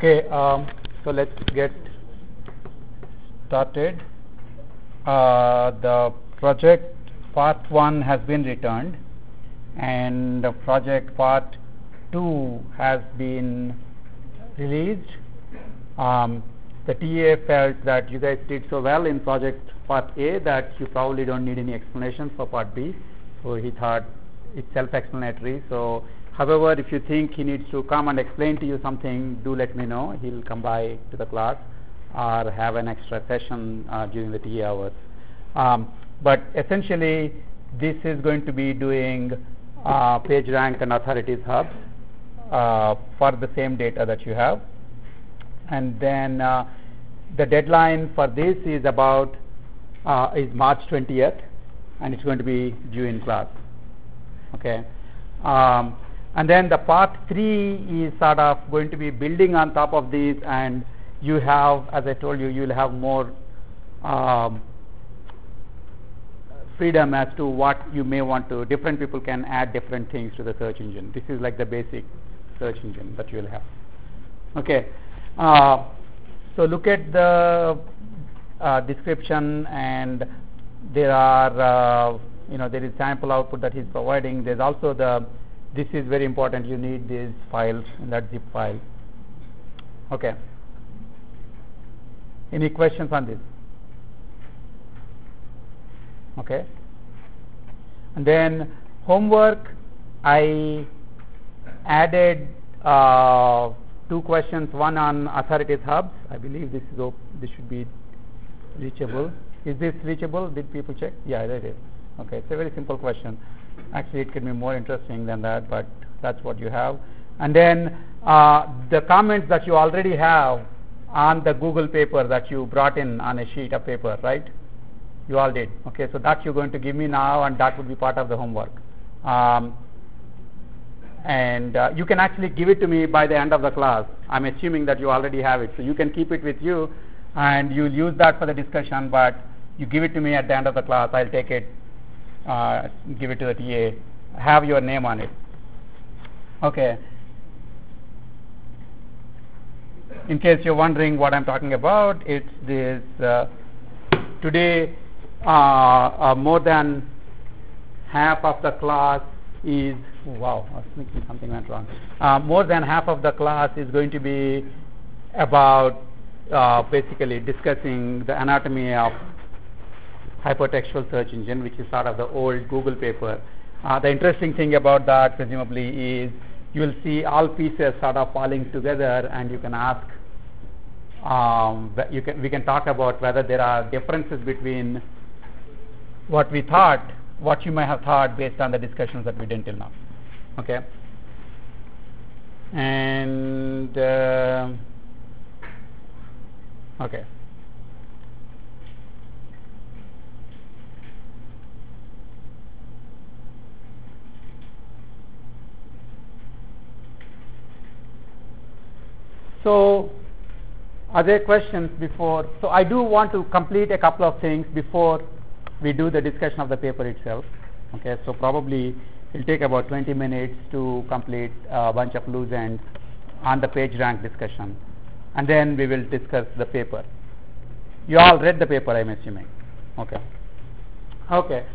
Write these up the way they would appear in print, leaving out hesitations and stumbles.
Okay, so let's get started. The project part 1 has been returned and the project part 2 has been released. The TA felt that you guys did so well in project part A that you probably don't need any explanation for part B, so he thought it's self-explanatory. So however, if you think he needs to come and explain to you something, do let me know. He'll come by to the class or have an extra session during the TA hours. But essentially, this is going to be doing PageRank and authorities hubs for the same data that you have. And then the deadline for this is about is March 20th, and it's going to be due in class. Okay. And then the part 3 is sort of going to be building on top of these, and you have, as I told you, you'll have more freedom as to what you may want to. Different people can add different things to the search engine. This is like the basic search engine that you'll have. Okay. So look at the description, and there are there is sample output that he's providing. There's also this is very important, you need these files in that zip file. Okay. Any questions on this? Okay. And then homework, I added 2 questions, one on authorities hubs. I believe this should be reachable. Is this reachable? Did people check? Yeah, it is. Okay, it's a very simple question. Actually, it can be more interesting than that, but that's what you have. And then the comments that you already have on the Google paper that you brought in on a sheet of paper, right? You all did. Okay, so that you're going to give me now, and that would be part of the homework. And you can actually give it to me by the end of the class. I'm assuming that you already have it, so you can keep it with you, and you'll use that for the discussion, but you give it to me at the end of the class. I'll take it, give it to the TA, have your name on it. Okay. In case you're wondering what I'm talking about, it's this today more than half of the class is, wow, I was thinking something went wrong. More than half of the class is going to be about basically discussing the anatomy of hypertextual search engine, which is sort of the old Google paper. The interesting thing about that, presumably, is you will see all pieces sort of falling together, and you can ask, we can talk about whether there are differences between what we thought, what you may have thought based on the discussions that we did till now. Okay. And okay. So, are there questions before? So, I do want to complete a couple of things before we do the discussion of the paper itself. Okay, so probably it will take about 20 minutes to complete a bunch of loose ends on the PageRank discussion, and then we will discuss the paper. You all read the paper, I'm assuming. Okay. Okay.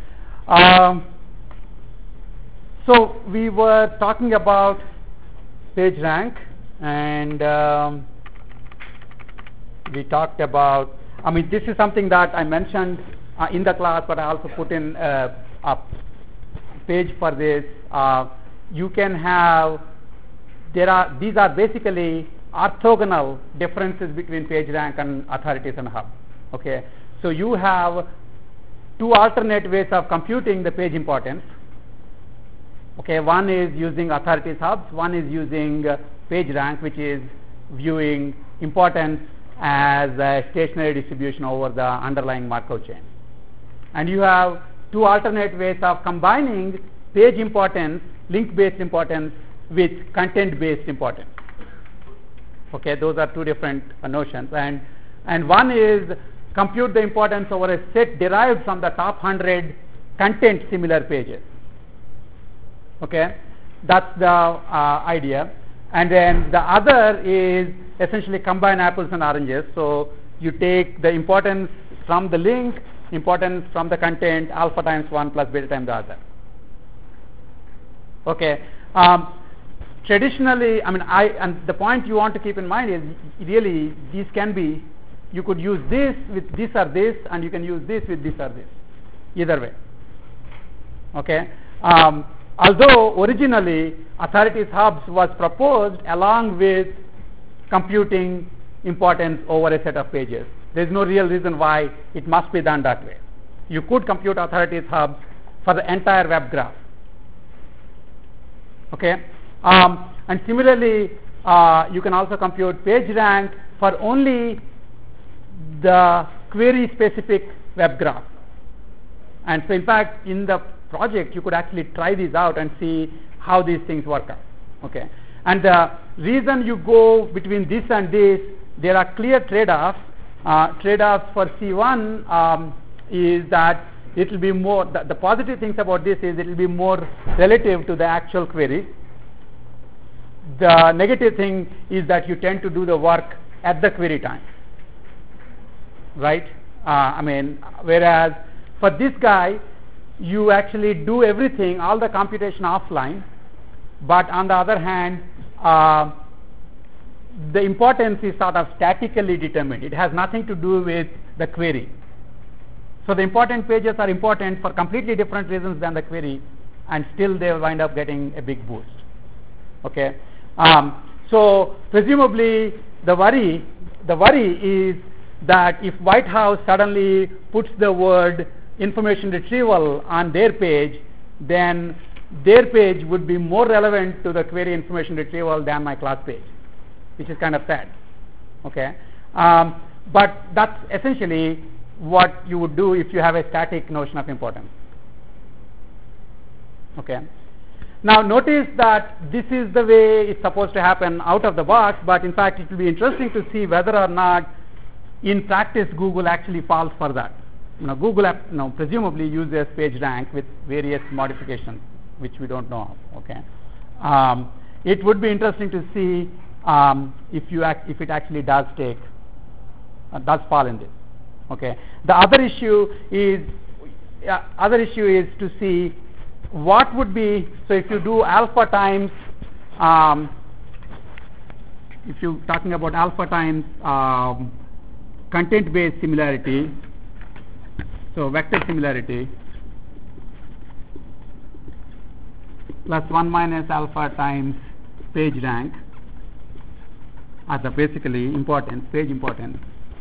So we were talking about PageRank, and we talked about, I mean, this is something that I mentioned in the class, but I also put in a page for this. You can have, these are basically orthogonal differences between PageRank and authorities and hub. Okay, so you have 2 alternate ways of computing the page importance. Okay, one is using authorities hubs, one is using PageRank, which is viewing importance as a stationary distribution over the underlying Markov chain. And you have 2 alternate ways of combining page importance, link-based importance, with content-based importance. Okay, those are 2 different notions. And one is compute the importance over a set derived from the top 100 content similar pages. Okay, that's the idea. And then the other is essentially combine apples and oranges. So you take the importance from the link, importance from the content, alpha times one plus beta times the other. Okay. Traditionally, and the point you want to keep in mind is really these can be, you could use this with this or this, and you can use this with this or this, either way. Okay. Although originally authorities hubs was proposed along with computing importance over a set of pages. There is no real reason why it must be done that way. You could compute authorities hubs for the entire web graph. Okay. And similarly, you can also compute page rank for only the query specific web graph. And so in fact, in the project, you could actually try these out and see how these things work out. Okay. And the reason you go between this and this, there are clear trade-offs. Trade-offs for C1 is that it will be more, the positive things about this is it will be more relative to the actual query. The negative thing is that you tend to do the work at the query time, right? Whereas for this guy, you actually do everything, all the computation offline, but on the other hand, the importance is sort of statically determined. It has nothing to do with the query. So the important pages are important for completely different reasons than the query, and still they will wind up getting a big boost. Okay. So presumably the worry is that if White House suddenly puts the word information retrieval on their page, then their page would be more relevant to the query information retrieval than my class page, which is kind of sad. Okay. But that's essentially what you would do if you have a static notion of importance. Okay. Now notice that this is the way it's supposed to happen out of the box, but in fact it will be interesting to see whether or not in practice Google actually falls for that. Google presumably uses PageRank with various modifications which we don't know of. Okay. It would be interesting to see if it actually does fall in this. Okay. The other issue is to see what would be, so if you do alpha times, if you're talking about alpha times content based similarity, so vector similarity plus 1 minus alpha times page rank as a basically importance, page importance.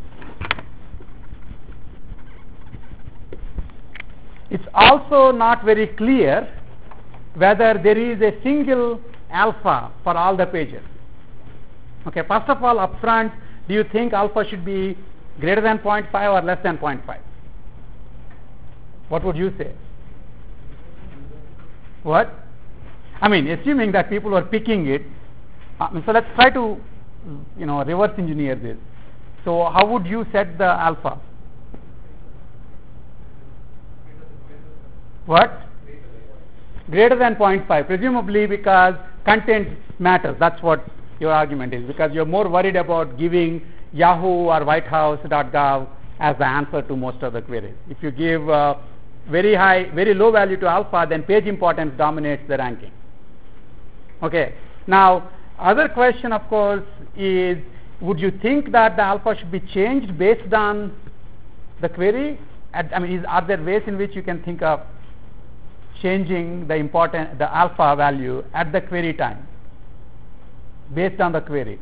It's also not very clear whether there is a single alpha for all the pages. Okay, first of all, upfront, do you think alpha should be greater than 0.5 or less than 0.5? What would you say? What? Assuming that people are picking it. So let's try to, reverse engineer this. So how would you set the alpha? What? Greater than 0.5, presumably because content matters. That's what your argument is, because you're more worried about giving Yahoo or whitehouse.gov as the answer to most of the queries. If you give very low value to alpha, then page importance dominates the ranking. Okay. Now, other question, of course, is would you think that the alpha should be changed based on the query? Are there ways in which you can think of changing the alpha value at the query time based on the query?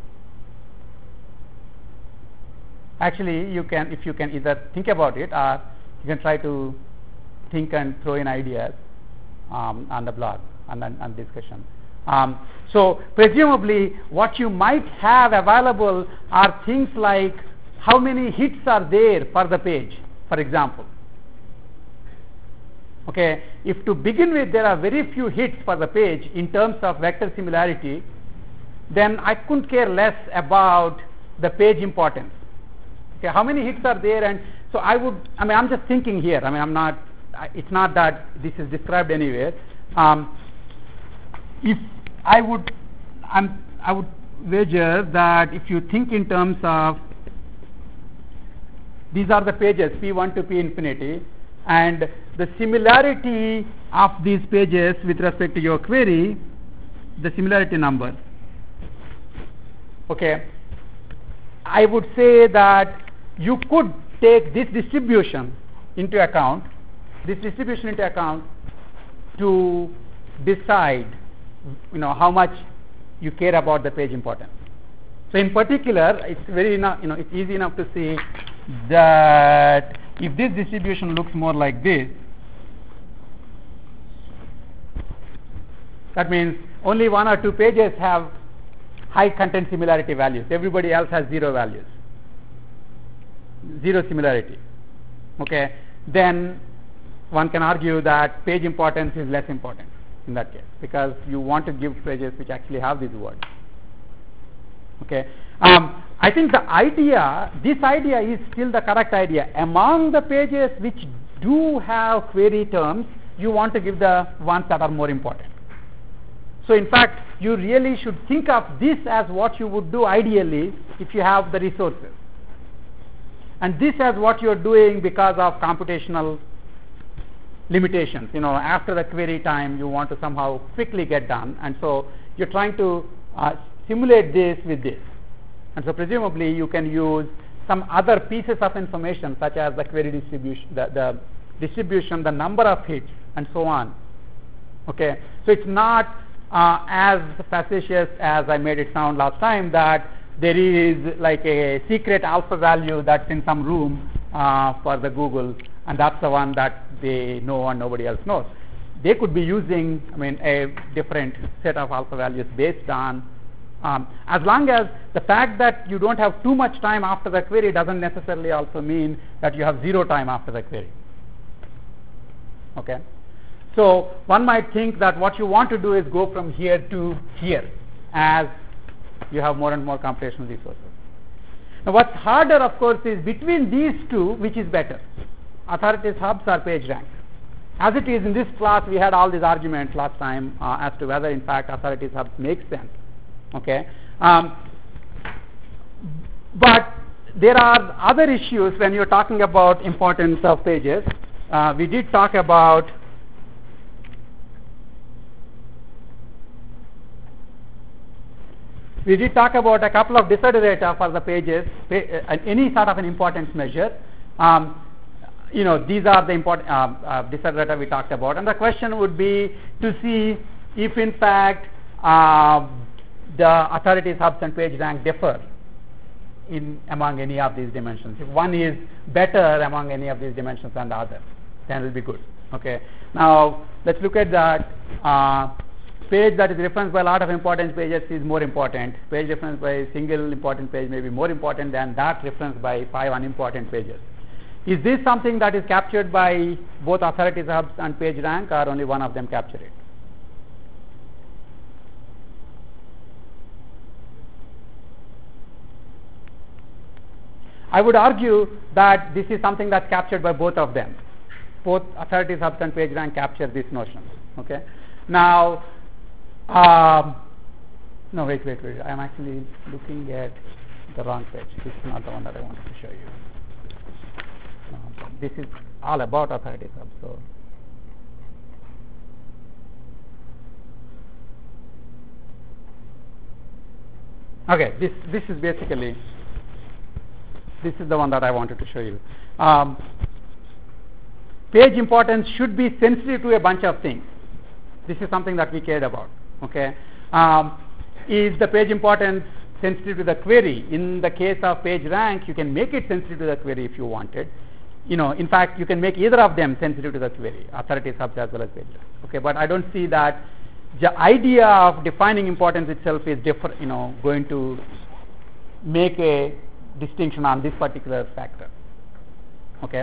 Actually, if you can either think about it, or you can try to think and throw in ideas on the blog and discussion. So presumably what you might have available are things like how many hits are there for the page, for example. Okay, if to begin with there are very few hits for the page in terms of vector similarity, then I couldn't care less about the page importance. Okay, how many hits are there? And so I'm just thinking here. It's not that this is described anywhere. If I would, I would wager that if you think in terms of these are the pages P1 to P infinity, and the similarity of these pages with respect to your query, the similarity number. Okay, I would say that you could take this distribution into account, to decide, how much you care about the page importance. So in particular, it's it's easy enough to see that if this distribution looks more like this, that means only one or two pages have high content similarity values. Everybody else has zero values, zero similarity. Okay, then one can argue that page importance is less important in that case, because you want to give pages which actually have these words. Okay, I think this idea is still the correct idea. Among the pages which do have query terms, you want to give the ones that are more important. So in fact, you really should think of this as what you would do ideally if you have the resources, and this as what you are doing because of computational limitations. After the query time, you want to somehow quickly get done, and so you're trying to simulate this with this. And so presumably you can use some other pieces of information, such as the query distribution, the distribution, the number of hits, and so on. Okay, so it's not as facetious as I made it sound last time, that there is like a secret alpha value that's in some room for the Google, and that's the one that they know and nobody else knows. They could be using, a different set of alpha values based on, as long as the fact that you don't have too much time after the query doesn't necessarily also mean that you have zero time after the query. Okay, so one might think that what you want to do is go from here to here as you have more and more computational resources. Now what's harder, of course, is between these two, which is better, authorities hubs or PageRank. As it is in this class, we had all these arguments last time as to whether in fact authorities hubs make sense. Okay, but there are other issues when you're talking about importance of pages. We did talk about a couple of desiderata for the pages, any sort of an importance measure. These are the important desiderata we talked about, and the question would be to see if in fact the authorities hubs and PageRank differ among any of these dimensions. If one is better among any of these dimensions than the other, then it will be good. Okay, now let's look at that. Page that is referenced by a lot of important pages is more important. Page referenced by a single important page may be more important than that referenced by 5 unimportant pages. Is this something that is captured by both authorities hubs and PageRank, or only one of them capture it? I would argue that this is something that's captured by both of them. Both authorities hubs and PageRank capture this notion. Okay. Now, no, wait. I am actually looking at the wrong page. This is not the one that I wanted to show you. This is all about authorities hubs. So, okay, this is basically. This is the one that I wanted to show you. Page importance should be sensitive to a bunch of things. This is something that we cared about. Okay, is the page importance sensitive to the query? In the case of PageRank, you can make it sensitive to the query if you wanted. In fact, you can make either of them sensitive to the query, authorities hubs as well as PageRank. Okay, but I don't see that the idea of defining importance itself is different. Going to make a distinction on this particular factor. Okay,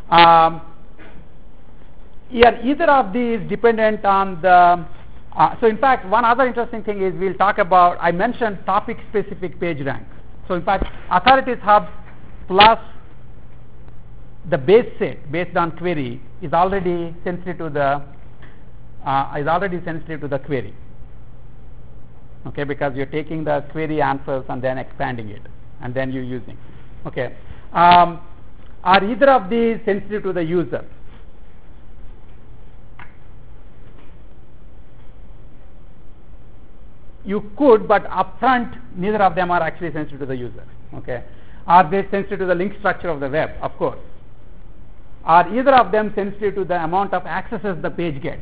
either of these dependent on the. So in fact, one other interesting thing is we'll talk about. I mentioned topic-specific PageRank. So in fact, authorities hub plus the base set based on query is already sensitive to the query. okay, because you're taking the query answers and then expanding it, and then you're using. Okay, are either of these sensitive to the user? You could, but upfront, neither of them are actually sensitive to the user. Okay, are they sensitive to the link structure of the web? Of course. Are either of them sensitive to the amount of accesses the page gets?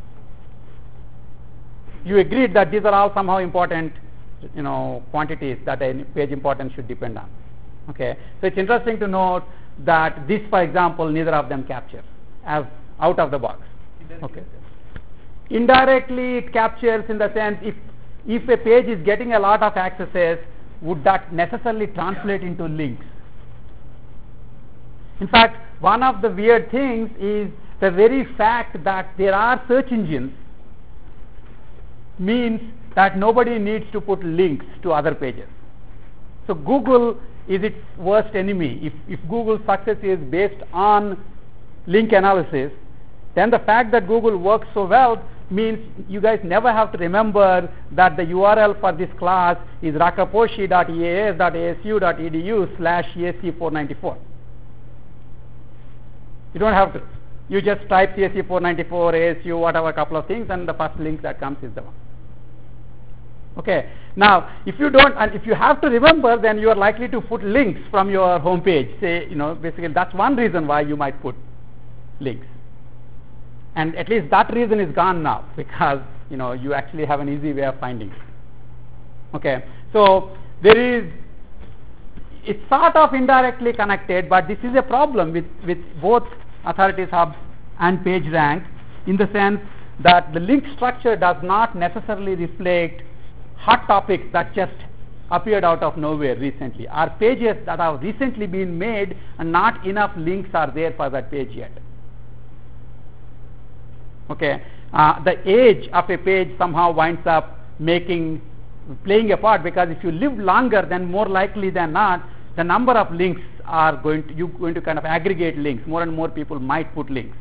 You agreed that these are all somehow important, quantities that a page importance should depend on. Okay, so it's interesting to note that this, for example, neither of them capture as out of the box. Okay, indirectly it captures in the sense if a page is getting a lot of accesses, would that necessarily translate into links? In fact, one of the weird things is the very fact that there are search engines means that nobody needs to put links to other pages. So Google is its worst enemy. If Google's success is based on link analysis, then the fact that Google works so well means you guys never have to remember that the URL for this class is rakaposhi.eas.asu.edu/ESC494. You don't have to. You just type CSE494, ASU, whatever, couple of things, and the first link that comes is the one. Okay. Now, if you don't, and if you have to remember, then you are likely to put links from your home page. Say, basically that's one reason why you might put links. And at least that reason is gone now, because you actually have an easy way of finding it. Okay. So it's sort of indirectly connected, but this is a problem with both Authorities Hub and PageRank, in the sense that the link structure does not necessarily reflect hot topics that just appeared out of nowhere recently, or pages that have recently been made and not enough links are there for that page yet. Okay, the age of a page somehow winds up playing a part, because if you live longer, then more likely than not, the number of links are going to kind of aggregate links. More and more people might put links.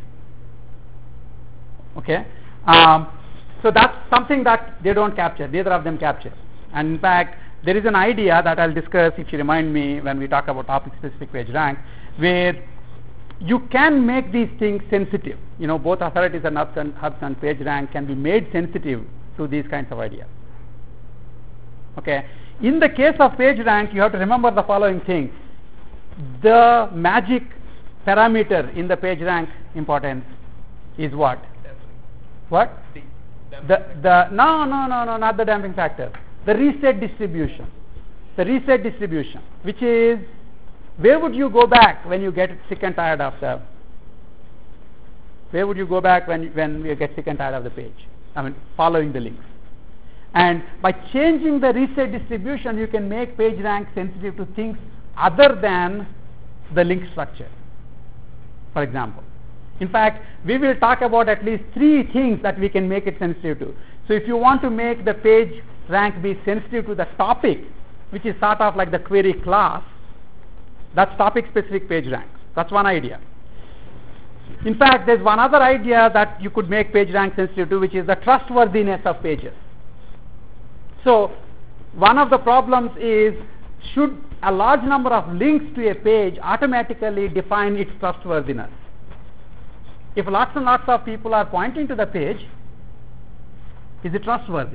Okay, so that's something that they don't capture. Neither of them capture. And in fact, there is an idea that I'll discuss if you remind me when we talk about topic-specific PageRank, where you can make these things sensitive. Both Authorities and Hubs and PageRank can be made sensitive to these kinds of ideas. Okay. In the case of PageRank, you have to remember the following thing. The magic parameter in the PageRank importance is what? What? No, not the damping factor. The reset distribution. The reset distribution, which is, where would you go back when you get sick and tired of the? Where would you go back when you get sick and tired of the page? Following the links. And by changing the reset distribution, you can make PageRank sensitive to things other than the link structure, for example. In fact, we will talk about at least 3 things that we can make it sensitive to. So if you want to make the PageRank be sensitive to the topic, which is sort of like the query class, that's topic-specific PageRank. That's one idea. In fact, there's one other idea that you could make PageRank sensitive to, which is the trustworthiness of pages. So one of the problems is, should a large number of links to a page automatically define its trustworthiness? If lots and lots of people are pointing to the page, is it trustworthy?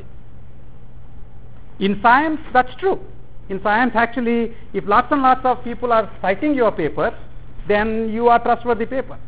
In science, that's true. In science, actually, if lots and lots of people are citing your paper, then you are trustworthy paper.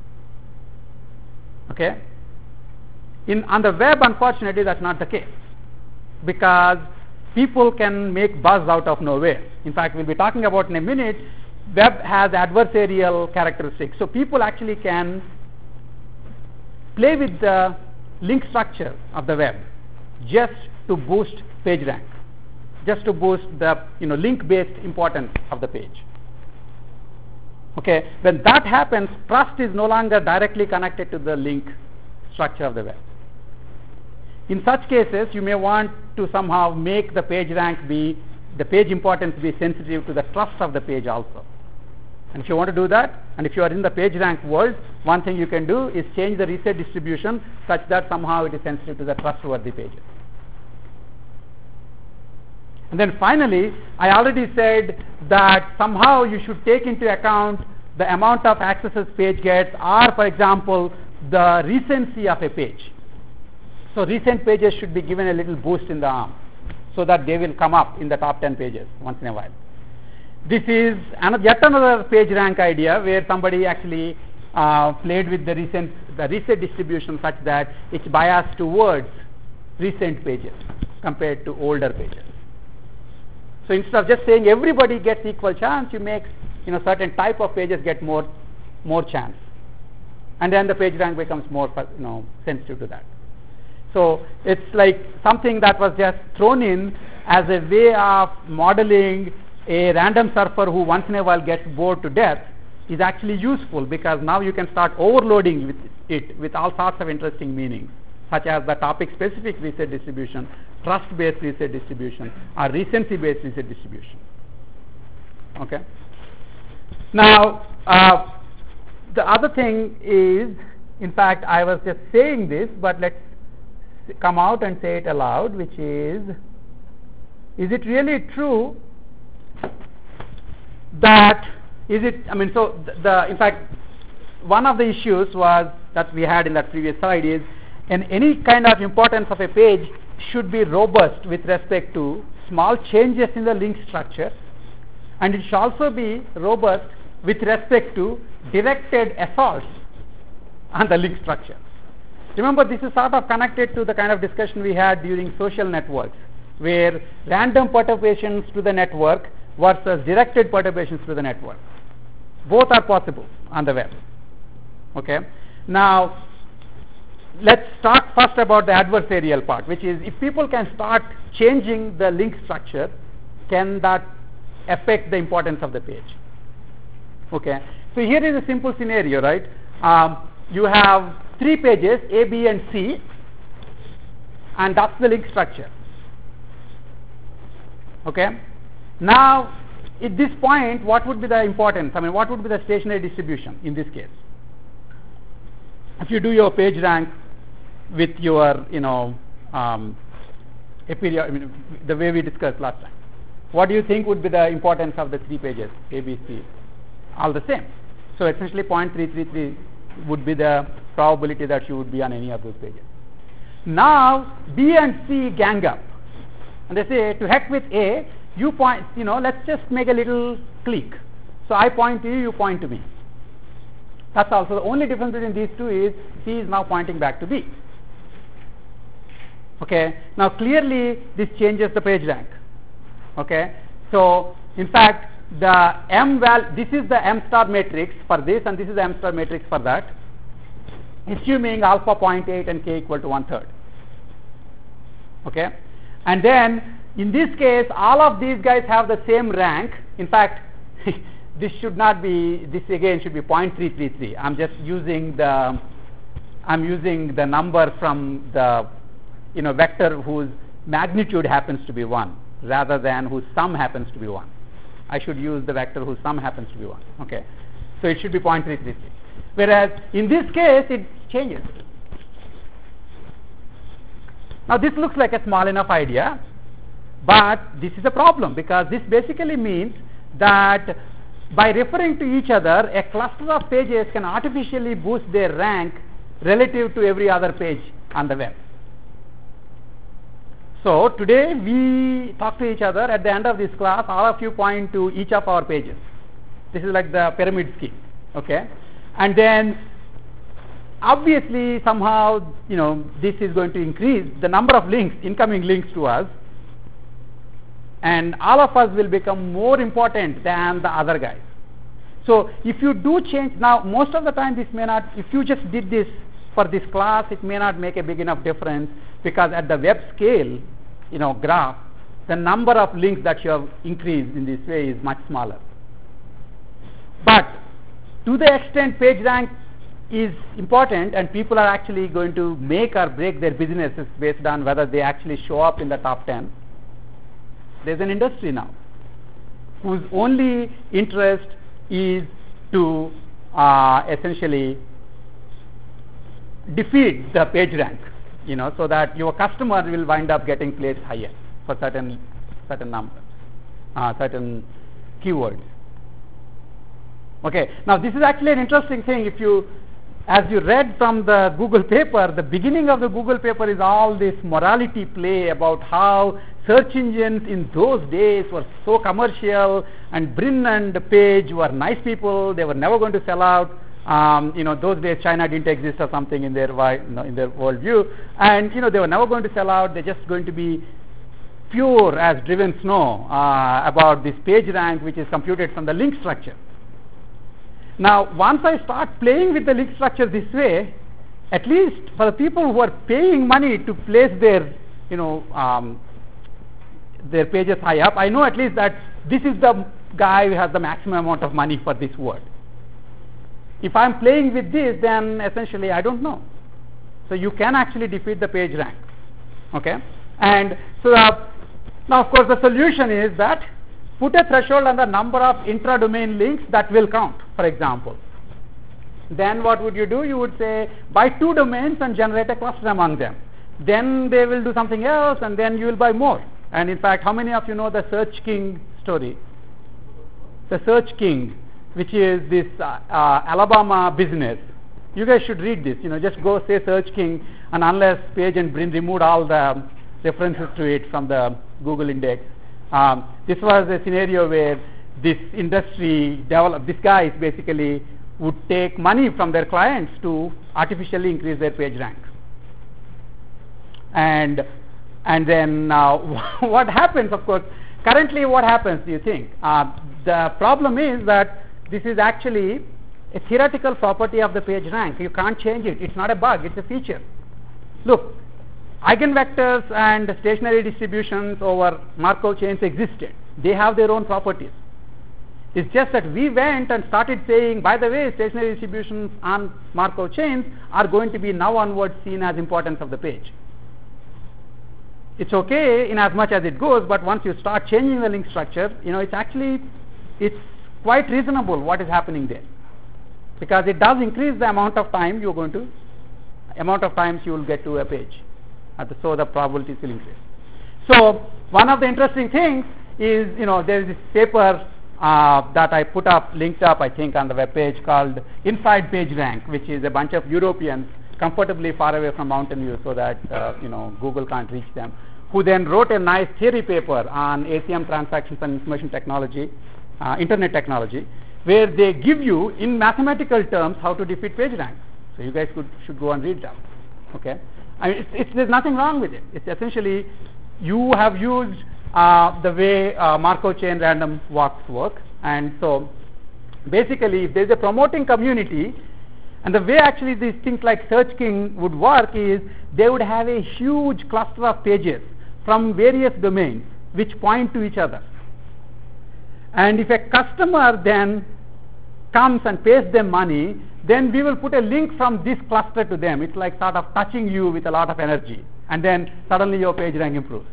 Okay? On the web, unfortunately, that's not the case, because people can make buzz out of nowhere. In fact, we'll be talking about in a minute, web has adversarial characteristics. So people actually can play with the link structure of the web just to boost PageRank, just to boost the link-based importance of the page. Okay, when that happens, trust is no longer directly connected to the link structure of the web. In such cases, you may want to somehow make the page importance be sensitive to the trust of the page also. And if you want to do that, and if you are in the PageRank world, one thing you can do is change the reset distribution such that somehow it is sensitive to the trustworthy pages. And then finally, I already said that somehow you should take into account the amount of accesses page gets, or for example, the recency of a page. So recent pages should be given a little boost in the arm so that they will come up in the top 10 pages once in a while. This is yet another page rank idea where somebody actually played with the recent distribution such that it's biased towards recent pages compared to older pages. So instead of just saying everybody gets equal chance, you make certain type of pages get more chance, and then the page rank becomes more sensitive to that. So it's like something that was just thrown in as a way of modeling a random surfer who once in a while gets bored to death is actually useful, because now you can start overloading with it with all sorts of interesting meanings, such as the topic specific reset distribution, trust based reset distribution, or recency based reset distribution. Okay. Now the other thing is, in fact I was just saying this, but let's come out and say it aloud, which is it really true that in fact one of the issues was that we had in that previous slide is, and any kind of importance of a page should be robust with respect to small changes in the link structure, and it should also be robust with respect to directed assaults on the link structure. Remember, this is sort of connected to the kind of discussion we had during social networks, where random perturbations to the network versus directed perturbations to the network. Both are possible on the web. Okay. Now, let's talk first about the adversarial part, which is if people can start changing the link structure, can that affect the importance of the page? Okay. So here is a simple scenario, right? You have 3 pages, A, B, and C, and that's the link structure. Okay. Now, at this point, what would be the importance? What would be the stationary distribution in this case? If you do your page rank with your, the way we discussed last time, what do you think would be the importance of the 3 pages, A, B, C? All the same. So essentially 0.333 would be the probability that you would be on any of those pages. Now, B and C gang up, and they say, to heck with A, you point, let's just make a little clique. So I point to you, you point to me. That's also the only difference between these two is C is now pointing back to B. Okay. Now clearly this changes the page rank. Okay. So in fact this is the M star matrix for this, and this is the M star matrix for that, assuming alpha 0.8 and K equal to 1/3. Okay. And then in this case, all of these guys have the same rank. In fact, this should not be, this again should be 0.333. I'm just using the number from the vector whose magnitude happens to be 1 rather than whose sum happens to be 1. I should use the vector whose sum happens to be 1. Okay. So it should be 0.333. Whereas in this case it changes. Now this looks like a small enough idea, but this is a problem, because this basically means that by referring to each other, a cluster of pages can artificially boost their rank relative to every other page on the web. So today we talk to each other. At the end of this class, all of you point to each of our pages. This is like the pyramid scheme. Okay. And then obviously somehow this is going to increase the number of links, incoming links to us, and all of us will become more important than the other guys. So if you do change, now most of the time this may not, if you just did this for this class, it may not make a big enough difference, because at the web scale graph, the number of links that you have increased in this way is much smaller. But to the extent page rank is important and people are actually going to make or break their businesses based on whether they actually show up in the top 10, there's an industry now whose only interest is to essentially defeat the page rank, so that your customer will wind up getting placed higher for certain certain numbers, certain keywords. Okay, now this is actually an interesting thing. As you read from the Google paper, the beginning of the Google paper is all this morality play about how search engines in those days were so commercial, and Brin and Page were nice people. They were never going to sell out. Those days China didn't exist or something in their worldview, and they were never going to sell out. They're just going to be pure as driven snow about this PageRank, which is computed from the link structure. Now, once I start playing with the link structure this way, at least for the people who are paying money to place their pages high up, I know at least that this is the guy who has the maximum amount of money for this word. If I'm playing with this, then essentially I don't know. So you can actually defeat the PageRank. Okay, and so now of course the solution is that put a threshold on the number of intra-domain links that will count, for example. Then what would you do? You would say buy 2 domains and generate a cluster among them. Then they will do something else, and then you will buy more. And in fact, how many of you know the Search King story? The Search King, which is this Alabama business. You guys should read this. Just go say Search King, and unless Page and Brin removed all the references to it from the Google index, this was a scenario where this industry these guys basically would take money from their clients to artificially increase their page rank. And then what happens, of course, currently what happens, do you think? The problem is that this is actually a theoretical property of the page rank. You can't change it. It's not a bug, it's a feature. Look, eigenvectors and stationary distributions over Markov chains existed. They have their own properties. It's just that we went and started saying, by the way, stationary distributions on Markov chains are going to be now onwards seen as importance of the page. It's okay in as much as it goes, but once you start changing the link structure, it's quite reasonable what is happening there, because it does increase the amount of times you will get to a page. So the probabilities will increase. So one of the interesting things is, there is this paper that I put up, linked up, I think, on the web page called Inside PageRank, which is a bunch of Europeans comfortably far away from Mountain View so that Google can't reach them, who then wrote a nice theory paper on ACM transactions and information technology, internet technology, where they give you in mathematical terms how to defeat PageRank. So you guys should go and read that. Okay. There's nothing wrong with it. It's essentially you have used the way Markov chain random walks work, and so basically if there's a promoting community, and the way actually these things like Search King would work is they would have a huge cluster of pages from various domains which point to each other. And if a customer then comes and pays them money, then we will put a link from this cluster to them. It's like sort of touching you with a lot of energy, and then suddenly your page rank improves.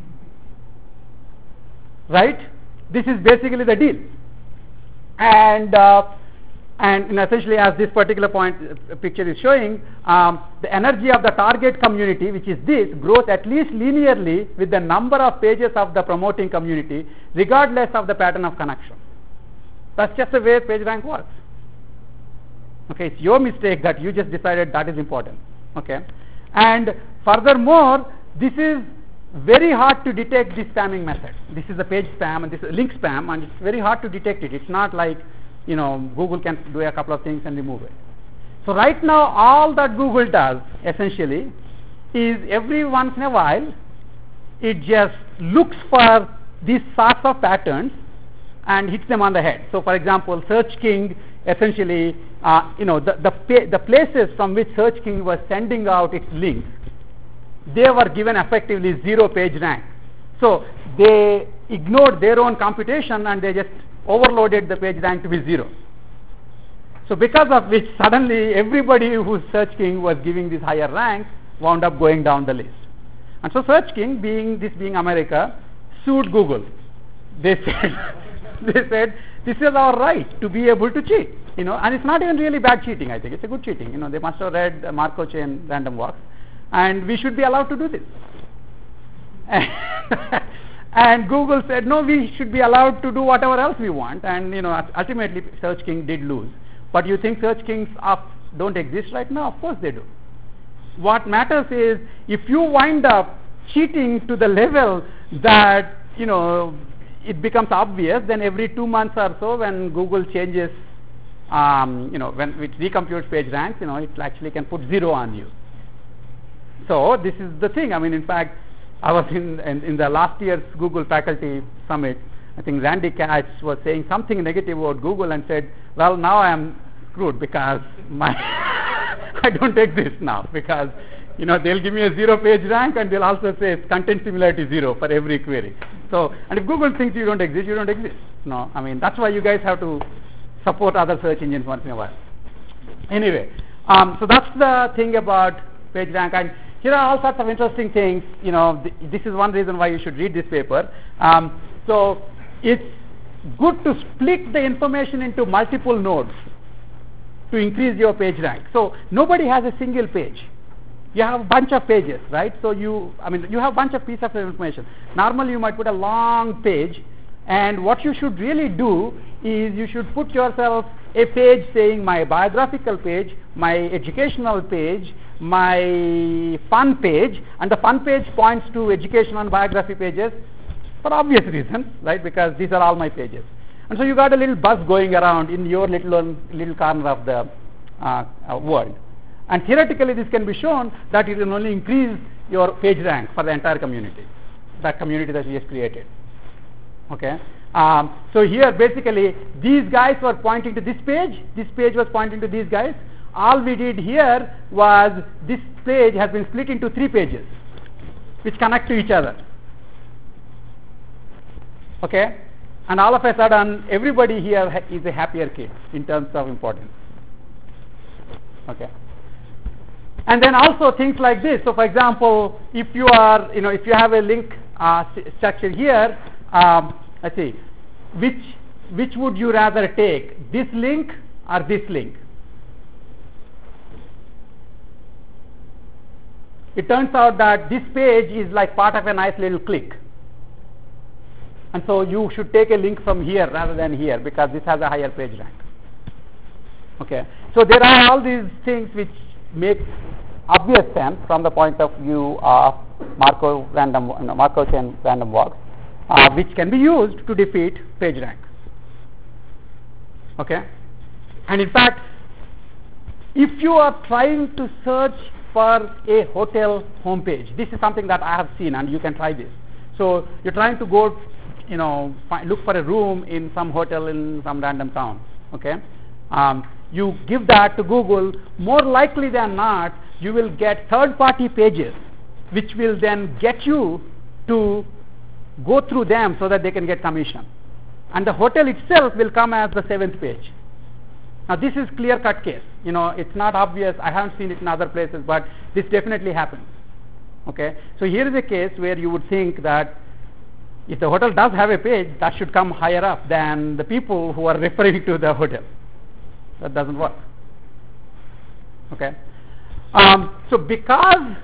Right? This is basically the deal. And essentially, as this particular picture is showing, the energy of the target community, which is this, grows at least linearly with the number of pages of the promoting community, regardless of the pattern of connection. That's just the way PageRank works. Okay, it's your mistake that you just decided that is important. Okay, and furthermore, this is very hard to detect this spamming method. This is the page spam and this is link spam, and it's very hard to detect it. It's not like Google can do a couple of things and remove it. So right now, all that Google does essentially is every once in a while, it just looks for these sorts of patterns and hits them on the head. So for example, Search King essentially, the places from which Search King was sending out its links, they were given effectively 0 page rank. So they ignored their own computation and they just overloaded the page rank to be 0. So because of which suddenly everybody whose Search King was giving this higher rank wound up going down the list. And so Search King, being America, sued Google. They said this is our right to be able to cheat, and it's not even really bad cheating. I think it's a good cheating. They must have read Markov chain random walks, and we should be allowed to do this. And Google said, no, we should be allowed to do whatever else we want. And ultimately Search King did lose. But you think Search Kings don't exist right now? Of course they do. What matters is if you wind up cheating to the level that it becomes obvious, then every 2 months or so when Google changes, when it recomputes PageRank, it actually can put 0 on you. So this is the thing. In fact, I was in the last year's Google Faculty Summit. I think Randy Katz was saying something negative about Google and said, well, now I am screwed because I don't exist now, because they'll give me a 0 PageRank and they'll also say content similarity 0 for every query. So, and if Google thinks you don't exist, you don't exist. No, that's why you guys have to support other search engines once in a while. Anyway, so that's the thing about PageRank, and here are all sorts of interesting things. This is one reason why you should read this paper. So it's good to split the information into multiple nodes to increase your PageRank. So nobody has a single page. You have a bunch of pages, right? So you have a bunch of pieces of information. Normally you might put a long page, and what you should really do is you should put yourself a page saying my biographical page, my educational page, my fun page, and the fun page points to educational and biography pages for obvious reasons, right? Because these are all my pages. And so you got a little buzz going around in your little corner of the world. And theoretically, this can be shown that it will only increase your PageRank for the entire community, that community that we have created. Okay. So here, basically, these guys were pointing to this page was pointing to these guys. All we did here was this page has been split into 3 pages, which connect to each other. Okay. And all of a sudden, everybody here is a happier kid in terms of importance. Okay. And then also things like this. So, for example, if you are, if you have a link structure here, let's see, which would you rather take, this link or this link? It turns out that this page is like part of a nice little click. And so you should take a link from here rather than here because this has a higher PageRank. Okay. So there are all these things which make obvious sense from the point of view of Markov chain random walks, which can be used to defeat PageRank. Okay. And in fact, if you are trying to search for a hotel homepage, this is something that I have seen, and you can try this. So you're trying to go, look for a room in some hotel in some random town. Okay. You give that to Google, more likely than not, you will get third-party pages, which will then get you to go through them so that they can get commission. And the hotel itself will come as the 7th page. Now, this is clear-cut case. It's not obvious. I haven't seen it in other places, but this definitely happens. Okay. So here is a case where you would think that if the hotel does have a page, that should come higher up than the people who are referring to the hotel. That doesn't work. Okay. So because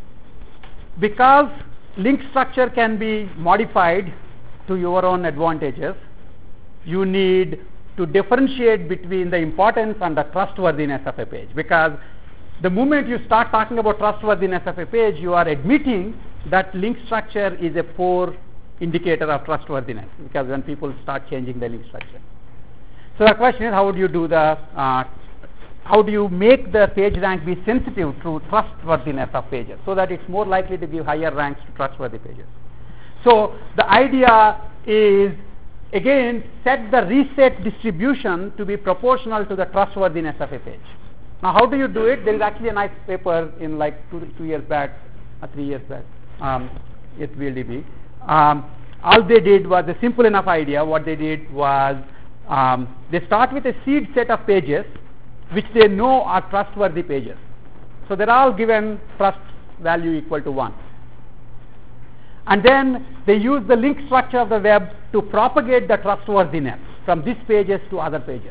link structure can be modified to your own advantages, you need to differentiate between the importance and the trustworthiness of a page. Because the moment you start talking about trustworthiness of a page, you are admitting that link structure is a poor indicator of trustworthiness, because when people start changing the link structure. So the question is, how would you do how do you make the PageRank be sensitive to trustworthiness of pages so that it's more likely to give higher ranks to trustworthy pages? So the idea is, again, set the reset distribution to be proportional to the trustworthiness of a page. Now, how do you do it? There is actually a nice paper in like 2 years back, or 3 years back, at VLDB. All they did was a simple enough idea. What they did was they start with a seed set of pages which they know are trustworthy pages. So they're all given trust value equal to 1. And then they use the link structure of the web to propagate the trustworthiness from these pages to other pages.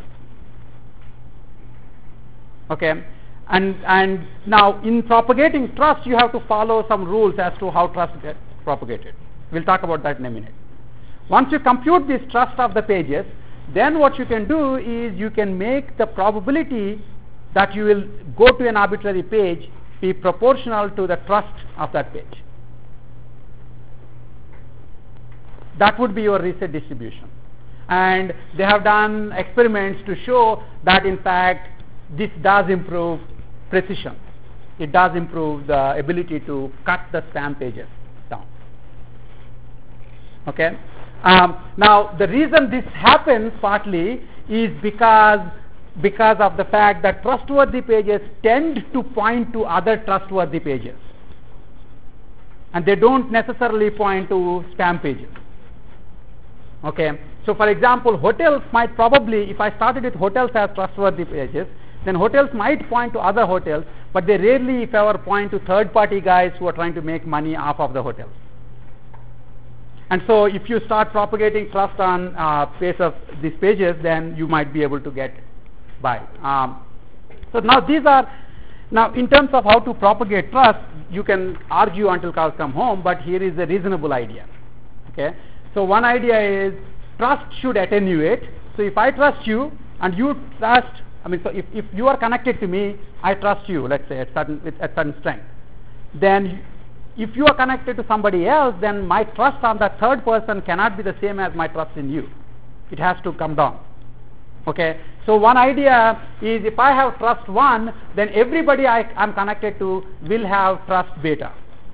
Okay. And now in propagating trust, you have to follow some rules as to how trust gets propagated. We'll talk about that in a minute. Once you compute this trust of the pages, then what you can do is you can make the probability that you will go to an arbitrary page be proportional to the trust of that page. That would be your reset distribution. And they have done experiments to show that in fact this does improve precision. It does improve the ability to cut the spam pages down. Okay. Now the reason this happens partly is because of the fact that trustworthy pages tend to point to other trustworthy pages, and they don't necessarily point to spam pages. Okay. So for example, hotels might probably, if I started with hotels as trustworthy pages, then hotels might point to other hotels, but they rarely, if ever, point to third-party guys who are trying to make money off of the hotels. And so if you start propagating trust on base of these pages, then you might be able to get by. So now these are, now in terms of how to propagate trust, you can argue until cows come home, but here is a reasonable idea. Okay. So one idea is trust should attenuate. So if I trust you and you trust, so if you are connected to me, I trust you, let's say at certain strength. Then if you are connected to somebody else, then my trust on that third person cannot be the same as my trust in you. It has to come down. Okay. So one idea is if I have trust 1, then everybody I'm connected to will have trust beta.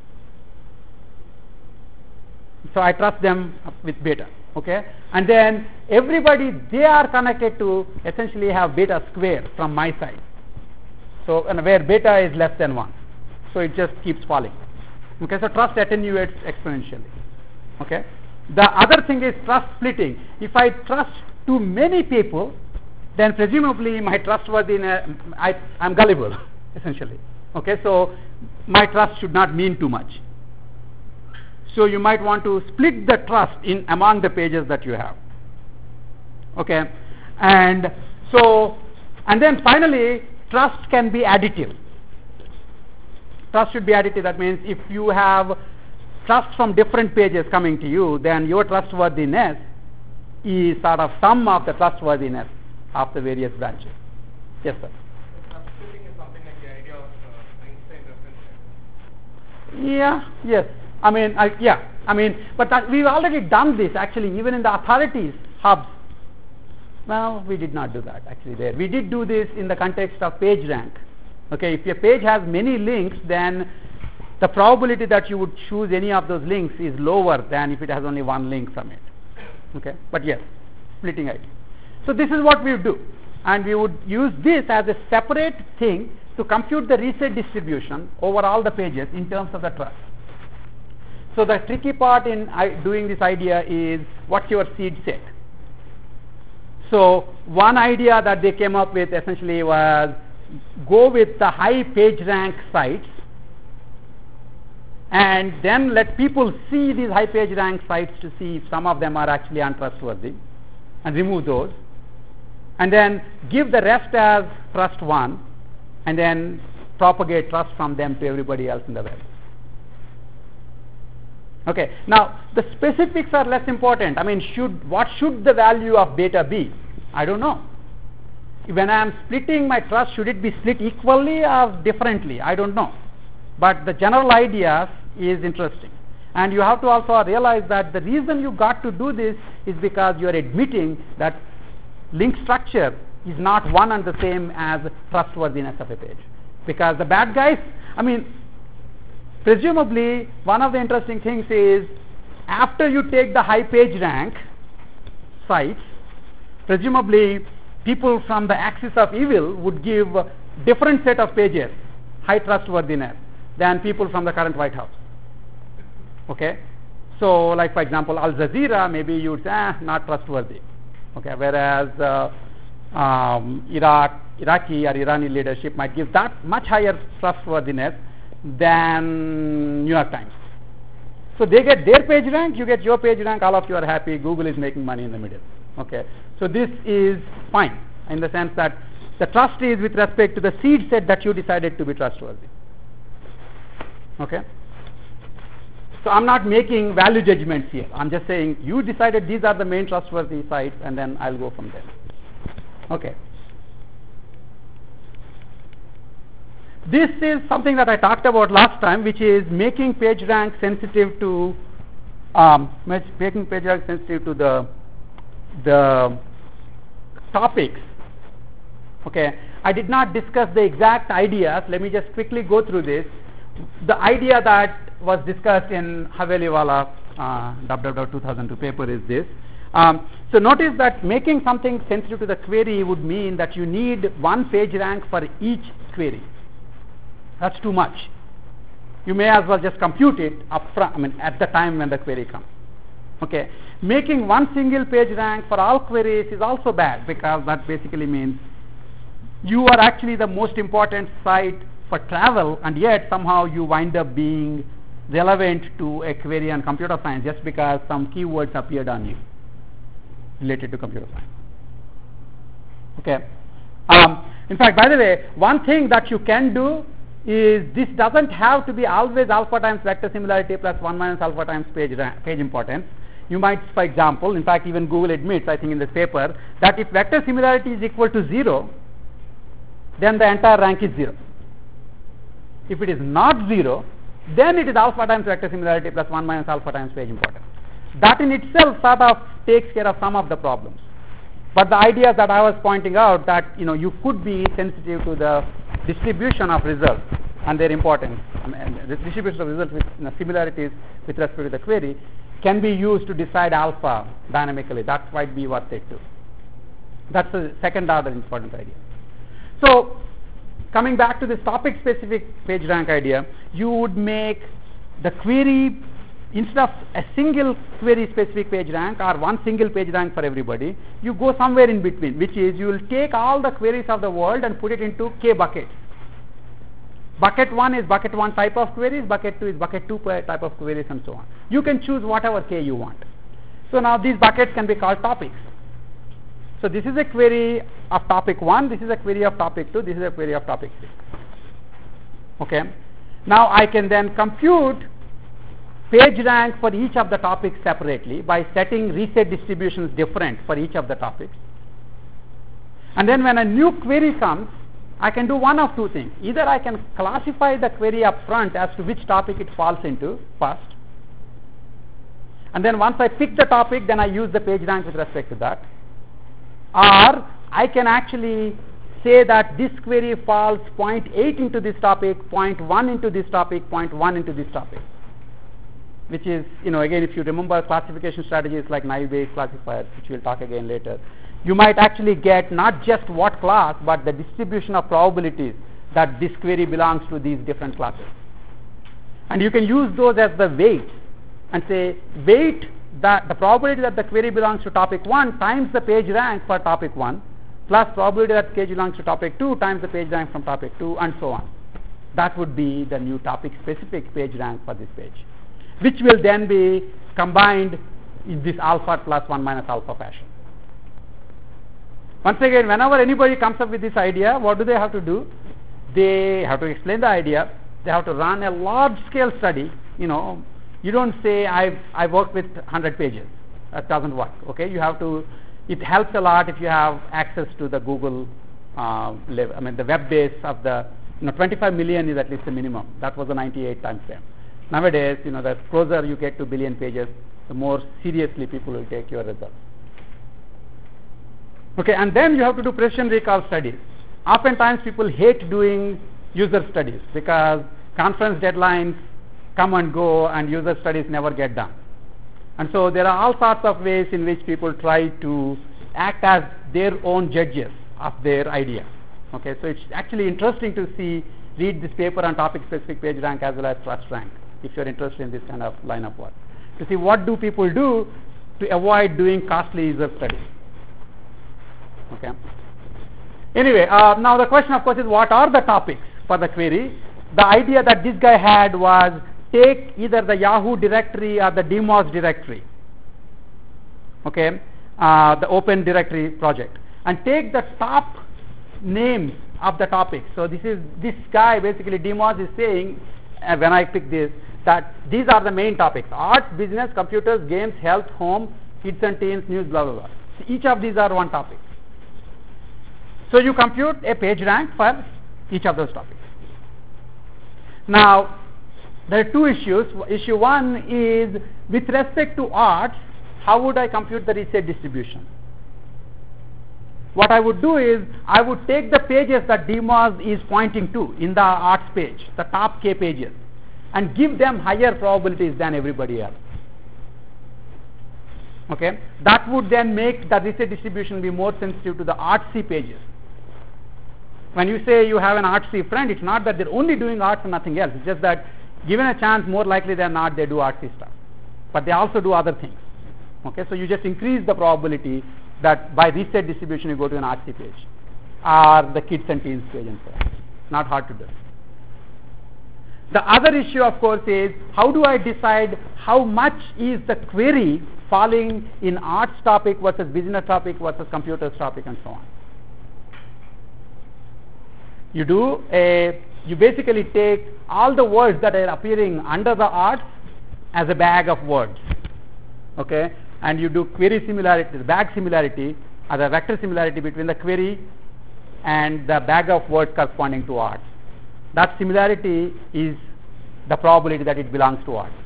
So I trust them with beta. Okay. And then everybody they are connected to essentially have beta square from my side. So and where beta is less than 1. So it just keeps falling. Okay. So trust attenuates exponentially. Okay. The other thing is trust splitting. If I trust too many people, then presumably my trustworthiness, I'm gullible, essentially. Okay. So my trust should not mean too much. So you might want to split the trust in among the pages that you have. Okay. And so, and then finally, trust can be additive. Trust should be additive. That means if you have trust from different pages coming to you, then your trustworthiness is sort of sum of the trustworthiness of the various branches. Yes, sir. Splitting is something like the idea of Einstein reference. Yeah. Yes. But we've already done this actually, even in the authorities hubs. Well, we did not do that actually there. We did do this in the context of PageRank. Okay, if your page has many links, then the probability that you would choose any of those links is lower than if it has only one link from it. Okay, but yes, splitting idea. So this is what we would do, and we would use this as a separate thing to compute the reset distribution over all the pages in terms of the trust. So the tricky part in doing this idea is what's your seed set. So one idea that they came up with essentially was go with the high page rank sites and then let people see these high page rank sites to see if some of them are actually untrustworthy and remove those, and then give the rest as trust 1 and then propagate trust from them to everybody else in the web. Okay. Now the specifics are less important. What should the value of beta be? I don't know. When I am splitting my trust, should it be split equally or differently? I don't know. But the general idea is interesting. And you have to also realize that the reason you got to do this is because you are admitting that link structure is not one and the same as trustworthiness of a page. Because the bad guys, presumably one of the interesting things is after you take the high page rank sites, presumably people from the axis of evil would give a different set of pages, high trustworthiness, than people from the current White House. Okay. So like for example Al Jazeera, maybe you would say not trustworthy. Okay. Whereas Iraqi or Irani leadership might give that much higher trustworthiness than New York Times. So they get their page rank, you get your page rank, all of you are happy, Google is making money in the middle. Okay. So this is fine in the sense that the trust is with respect to the seed set that you decided to be trustworthy. Okay. So I'm not making value judgments here. I'm just saying you decided these are the main trustworthy sites, and then I'll go from there. Okay. This is something that I talked about last time, which is making PageRank sensitive to the topics. Okay, I did not discuss the exact ideas. Let me just quickly go through this. The idea that was discussed in Haveliwala WWW 2002 paper is this. So notice that making something sensitive to the query would mean that you need one PageRank for each query. That's too much. You may as well just compute it upfront, at the time when the query comes. Okay, making one single PageRank for all queries is also bad, because that basically means you are actually the most important site for travel, and yet somehow you wind up being relevant to a query on computer science just because some keywords appeared on you related to computer science. Okay. In fact, by the way, one thing that you can do is this doesn't have to be always alpha times vector similarity plus 1 minus alpha times page importance. You might, for example, in fact even Google admits, I think in this paper, that if vector similarity is equal to 0, then the entire rank is 0. If it is not 0, then it is alpha times vector similarity plus 1 minus alpha times page importance. That in itself sort of takes care of some of the problems. But the idea that I was pointing out, that you could be sensitive to the distribution of results and their importance, and the distribution of results with similarities with respect to the query can be used to decide alpha dynamically. That might be worth it too. That's the second order important idea. So coming back to this topic specific PageRank idea, you would make the query, instead of a single query specific PageRank or one single PageRank for everybody, you go somewhere in between, which is you will take all the queries of the world and put it into K buckets. Bucket 1 is bucket 1 type of queries, bucket 2 is bucket 2 type of queries, and so on. You can choose whatever K you want. So now these buckets can be called topics. So this is a query of topic 1, this is a query of topic 2, this is a query of topic 3. Okay. Now I can then compute PageRank for each of the topics separately by setting reset distributions different for each of the topics. And then when a new query comes, I can do one of two things. Either I can classify the query up front as to which topic it falls into first, and then once I pick the topic, then I use the PageRank with respect to that. Or I can actually say that this query falls 0.8 into this topic, 0.1 into this topic, 0.1 into this topic, which is, again, if you remember classification strategies like naive Bayes classifiers, which we'll talk again later, you might actually get not just what class, but the distribution of probabilities that this query belongs to these different classes. And you can use those as the weights and say, weight that the probability that the query belongs to topic 1 times the PageRank for topic 1, plus probability that page belongs to topic 2 times the PageRank from topic 2, and so on. That would be the new topic specific PageRank for this page, which will then be combined in this alpha plus 1 minus alpha fashion. Once again, whenever anybody comes up with this idea, what do they have to do? They have to explain the idea. They have to run a large scale study. You don't say I worked with 100 pages. That doesn't work. Okay, you have to. It helps a lot if you have access to the Google, the web base of the 25 million is at least the minimum. That was the 98 time frame. Nowadays, the closer you get to billion pages, the more seriously people will take your results. Okay, and then you have to do precision recall studies. Oftentimes people hate doing user studies because conference deadlines come and go and user studies never get done. And so there are all sorts of ways in which people try to act as their own judges of their idea. Okay, so it's actually interesting to read this paper on topic specific PageRank as well as TrustRank if you're interested in this kind of line of work, to see what do people do to avoid doing costly user studies. Okay. Anyway, now the question of course is, what are the topics for the query? The idea that this guy had was take either the Yahoo directory or the DMOS directory, okay, the open directory project, and take the top names of the topics. So this guy basically, DMOS is saying, when I pick this, that these are the main topics: arts, business, computers, games, health, home, kids and teens, news, blah, blah, blah. So each of these are one topic. So you compute a page rank for each of those topics. Now, there are two issues. Issue one is, with respect to arts, how would I compute the research distribution? What I would do is, I would take the pages that DMOZ is pointing to in the arts page, the top K pages, and give them higher probabilities than everybody else. Okay? That would then make the research distribution be more sensitive to the artsy pages. When you say you have an artsy friend, it's not that they're only doing arts and nothing else. It's just that, given a chance, more likely than not, they do artsy stuff. But they also do other things. Okay? So you just increase the probability that by research distribution you go to an artsy page, or the kids and teens page and so on. Not hard to do. The other issue, of course, is, how do I decide how much is the query falling in arts topic versus business topic versus computers topic and so on. You basically take all the words that are appearing under the arts as a bag of words, okay, and you do query similarity, the bag similarity, or the vector similarity between the query and the bag of words corresponding to arts. That similarity is the probability that it belongs to arts.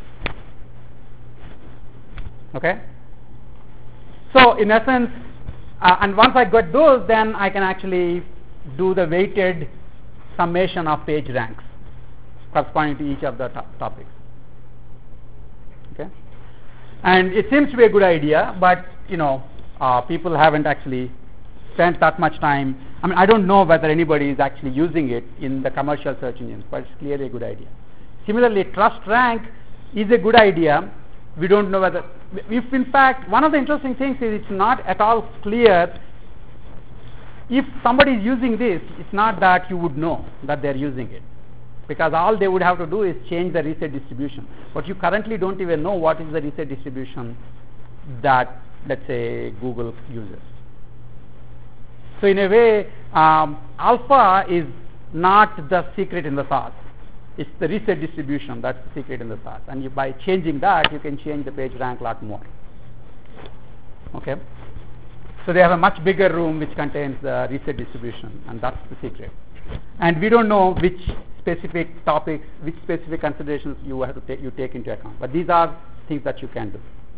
Okay? So in essence, and once I got those, then I can actually do the weighted summation of page ranks corresponding to each of the topics. Okay? And it seems to be a good idea, but people haven't actually spent that much time. I mean, I don't know whether anybody is actually using it in the commercial search engines, but it's clearly a good idea. Similarly, trust rank is a good idea. We don't know whether, if in fact, one of the interesting things is, it's not at all clear if somebody is using this. It's not that you would know that they're using it, because all they would have to do is change the research distribution. But you currently don't even know what is the research distribution that, let's say, Google uses. So in a way, alpha is not the secret in the sauce. It's the research distribution that's the secret in the sauce. And by changing that, you can change the page rank a lot more. Okay? So they have a much bigger room which contains the research distribution, and that's the secret. And we don't know which specific topics, which specific considerations you take into account. But these are things that you can do.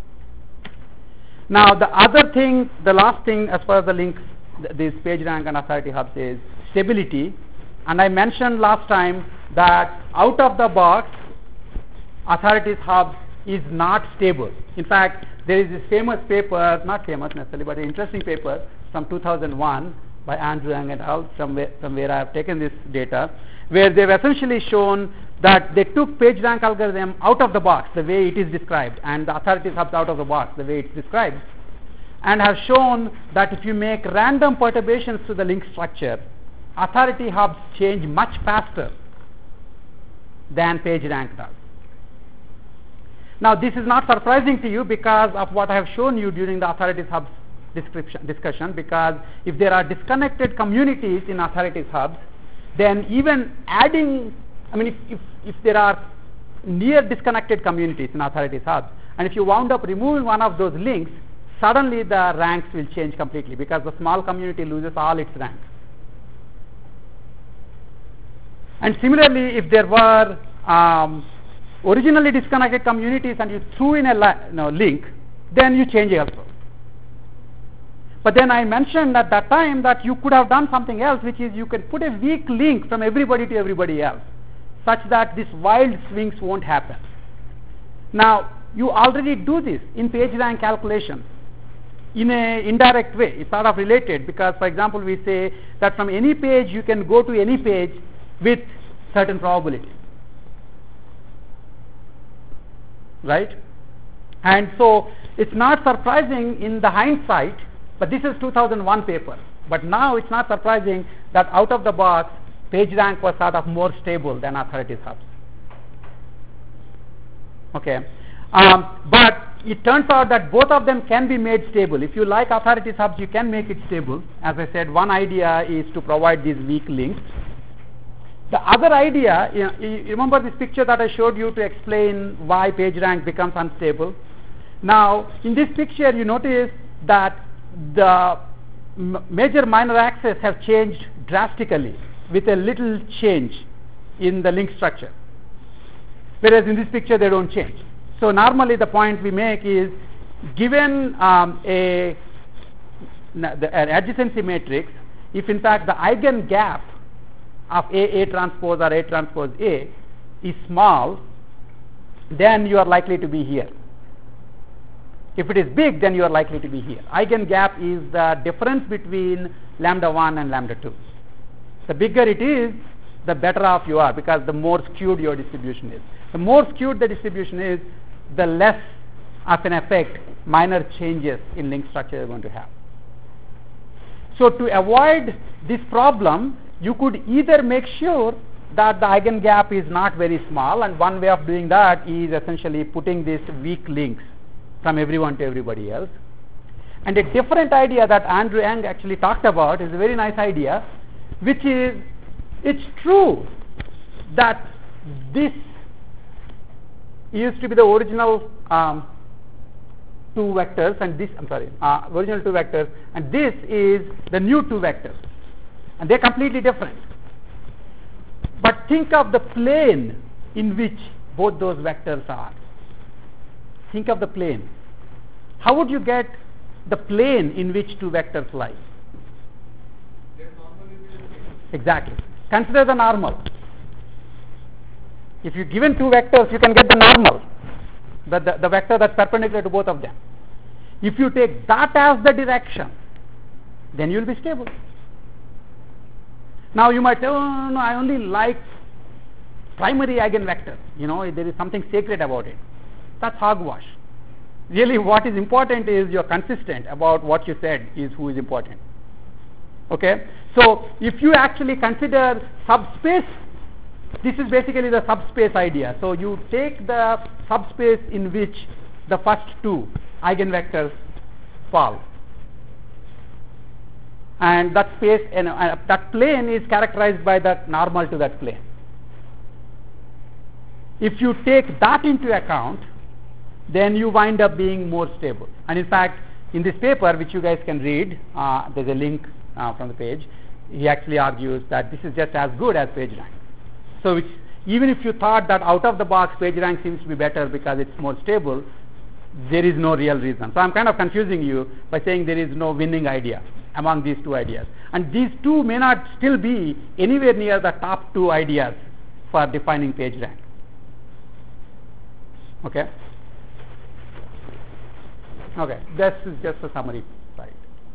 Now, the other thing, the last thing as far as the links, this PageRank and Authority Hubs, is stability. And I mentioned last time that out of the box, Authorities Hub is not stable. In fact, there is this famous paper, not famous necessarily, but an interesting paper from 2001 by Andrew Yang et al., from where I have taken this data, where they've essentially shown that they took PageRank algorithm out of the box, the way it is described, and the Authorities Hubs out of the box, the way it's described, and have shown that if you make random perturbations to the link structure, Authority Hubs change much faster than PageRank does. Now, this is not surprising to you because of what I have shown you during the Authorities Hubs discussion, because if there are disconnected communities in Authorities Hubs, then even adding, if there are near disconnected communities in Authorities Hubs, and if you wound up removing one of those links, suddenly the ranks will change completely, because the small community loses all its ranks. And similarly, if there were originally disconnected communities and you threw in a link, then you change it also. But then I mentioned at that time that you could have done something else, which is you could put a weak link from everybody to everybody else, such that these wild swings won't happen. Now, you already do this in PageRank calculations in an indirect way. It's sort of related, because, for example, we say that from any page you can go to any page with certain probability. Right? And so it's not surprising in the hindsight, but this is 2001 paper. But now it's not surprising that out of the box, PageRank was sort of more stable than Authorities Hubs. Okay. But it turns out that both of them can be made stable. If you like Authorities Hubs, you can make it stable. As I said, one idea is to provide these weak links. The other idea, you remember this picture that I showed you to explain why PageRank becomes unstable? Now, in this picture, you notice that the major minor axes have changed drastically with a little change in the link structure. Whereas in this picture, they don't change. So normally the point we make is, given an adjacency matrix, if in fact the eigengap of A transpose or A transpose A is small, then you are likely to be here. If it is big, then you are likely to be here. Eigengap is the difference between lambda 1 and lambda 2. The bigger it is, the better off you are, because the more skewed your distribution is. The more skewed the distribution is, the less of an effect minor changes in link structure are going to have. So to avoid this problem, you could either make sure that the eigengap is not very small, and one way of doing that is essentially putting these weak links from everyone to everybody else. And a different idea that Andrew Ng actually talked about is a very nice idea, which is, it's true that this used to be the original two vectors, and this, original two vectors, and this is the new two vectors, and they're completely different. But think of the plane in which both those vectors are. Think of the plane. How would you get the plane in which two vectors lie? Exactly. Consider the normal. If you're given two vectors, you can get the normal, the vector that's perpendicular to both of them. If you take that as the direction, then you'll be stable. Now you might say, oh, no, I only like primary eigenvector. There is something sacred about it. That's hogwash. Really, what is important is you're consistent about what you said is who is important. Okay? So if you actually consider subspace, this is basically the subspace idea. So you take the subspace in which the first two eigenvectors fall, and that space and that plane is characterized by the normal to that plane. If you take that into account, then you wind up being more stable. And in fact, in this paper, which you guys can read, there's a link from the page, he actually argues that this is just as good as PageRank. So even if you thought that out of the box PageRank seems to be better because it's more stable, there is no real reason. So I'm kind of confusing you by saying there is no winning idea among these two ideas. And these two may not still be anywhere near the top two ideas for defining PageRank. Okay? Okay, this is just a summary slide.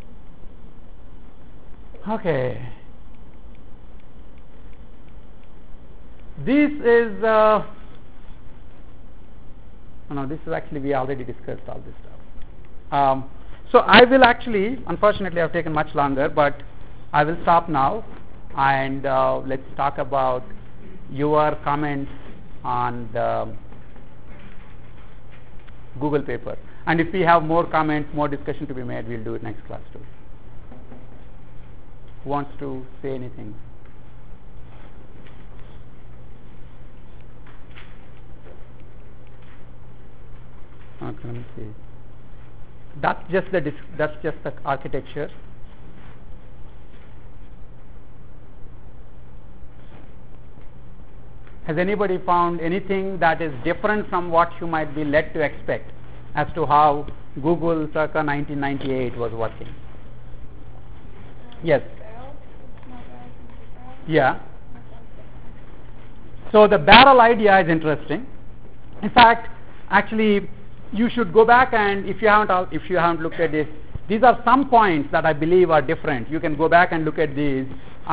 Okay. This is, no, this is actually, we already discussed all this stuff. So I will actually, unfortunately I've taken much longer, but I will stop now, and let's talk about your comments on the Google paper. And if we have more comments, more discussion to be made, we'll do it next class too. Who wants to say anything? Okay, let me see. That's just the architecture. Has anybody found anything that is different from what you might be led to expect as to how Google circa 1998 was working? Yes. Yeah. So the barrel idea is interesting. In fact, actually, you should go back, and if you haven't looked at this, these are some points that I believe are different. You can go back and look at these.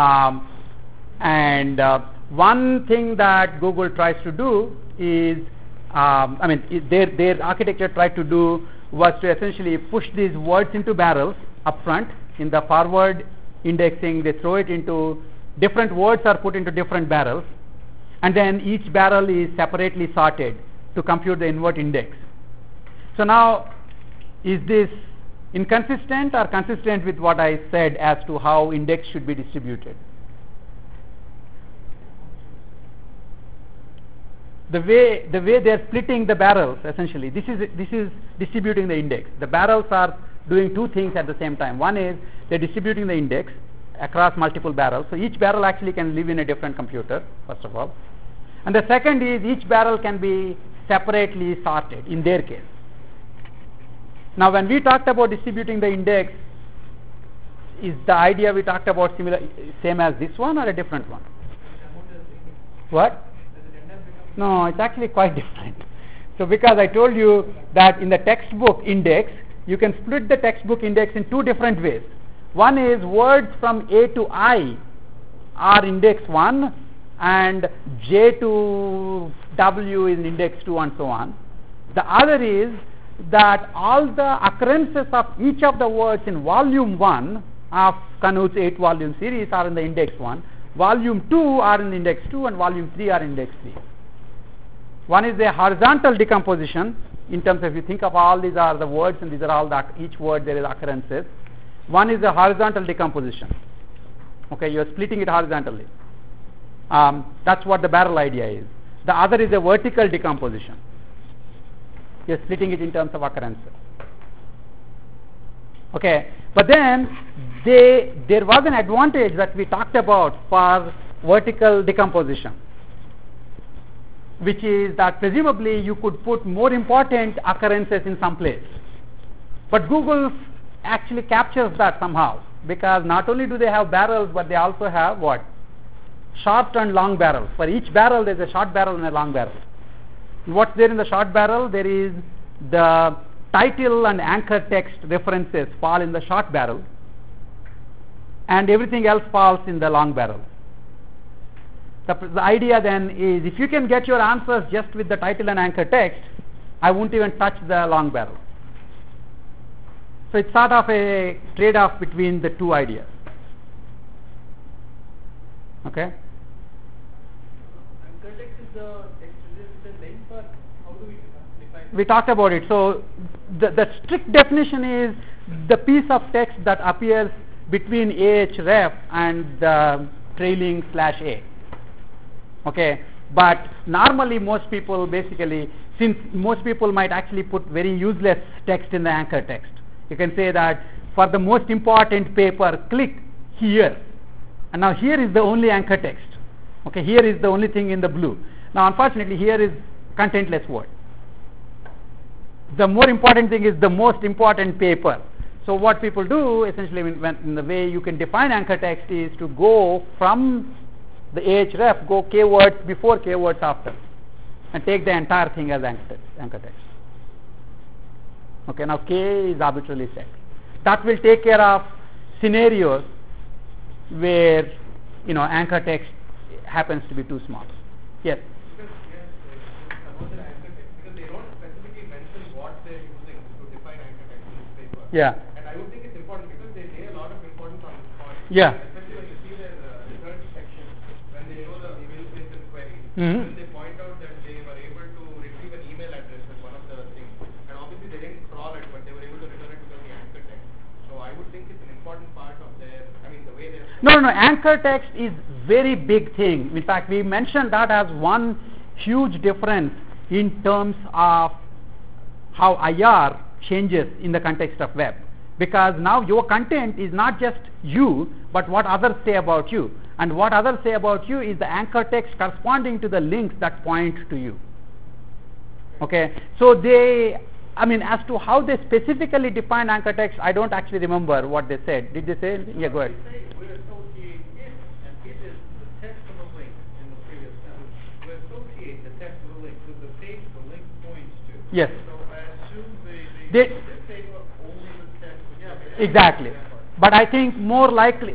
One thing that Google tries to do is, their architecture tried to do was to essentially push these words into barrels up front. In the forward indexing, they throw it into different words are put into different barrels, and then each barrel is separately sorted to compute the invert index. So now, is this inconsistent or consistent with what I said as to how index should be distributed? the way they are splitting the barrels, essentially. This is distributing the index. The barrels are doing two things at the same time. One is they're distributing the index across multiple barrels. So each barrel actually can live in a different computer, first of all. And the second is each barrel can be separately sorted in their case. Now when we talked about distributing the index, is the idea we talked about same as this one or a different one? What? No, it's actually quite different. So because I told you that in the textbook index, you can split the textbook index in two different ways. One is words from A to I are index 1 and J to W is index 2 and so on. The other is that all the occurrences of each of the words in volume 1 of Knuth's 8-volume series are in the index 1. Volume 2 are in the index 2 and volume 3 are in index 3. One is a horizontal decomposition in terms of, you think of all these are the words and these are all each word there is occurrences. One is a horizontal decomposition. Okay, you are splitting it horizontally. That's what the barrel idea is. The other is a vertical decomposition. You are splitting it in terms of occurrences. Okay, but then there was an advantage that we talked about for vertical decomposition, which is that presumably you could put more important occurrences in some place. But Google actually captures that somehow, because not only do they have barrels, but they also have what? Short and long barrels. For each barrel there is a short barrel and a long barrel. What's there in the short barrel? There is the title and anchor text references fall in the short barrel, and everything else falls in the long barrel. The idea then is, if you can get your answers just with the title and anchor text, I won't even touch the long barrel. So it's sort of a trade-off between the two ideas. Okay? Anchor text is the length, or how do we define it? We talked about it. So the strict definition is the piece of text that appears between ahref and the trailing /a. Okay, but normally most people basically, since most people might actually put very useless text in the anchor text, you can say that for the most important paper, click here, and now here is the only anchor text. Okay, here is the only thing in the blue. Now unfortunately here is contentless word. The more important thing is the most important paper. So what people do essentially, in the way you can define anchor text, is to go from the ahref, go k words before, k words after, and take the entire thing as anchor text. Okay, now k is arbitrarily set. That will take care of scenarios where anchor text happens to be too small. Yes. Because about the anchor text, because they don't specifically mention what they're using to define anchor text in this paper. Yeah. And I would think it's important because they lay a lot of importance on this point. Yeah. Especially when you see their research section, when they know the email based query, Mhm. when they point out that they were able to retrieve an email address as one of the things. And obviously they didn't crawl it, but they were able to return it because of the anchor text. So I would think it's an important part of the way they're... No. Anchor text is very big thing. In fact, we mentioned that as one huge difference in terms of how IR changes in the context of web. Because now your content is not just you, but what others say about you. And what others say about you is the anchor text corresponding to the links that point to you. Okay, so as to how they specifically define anchor text, I don't actually remember what they said. Did they say anything? Yeah, go ahead. We associate it, and it is the text of a link in the previous sentence. We associate the text of a link with the page the link points to. Yes. So I assume they say only the text. Yeah, exactly. But I think more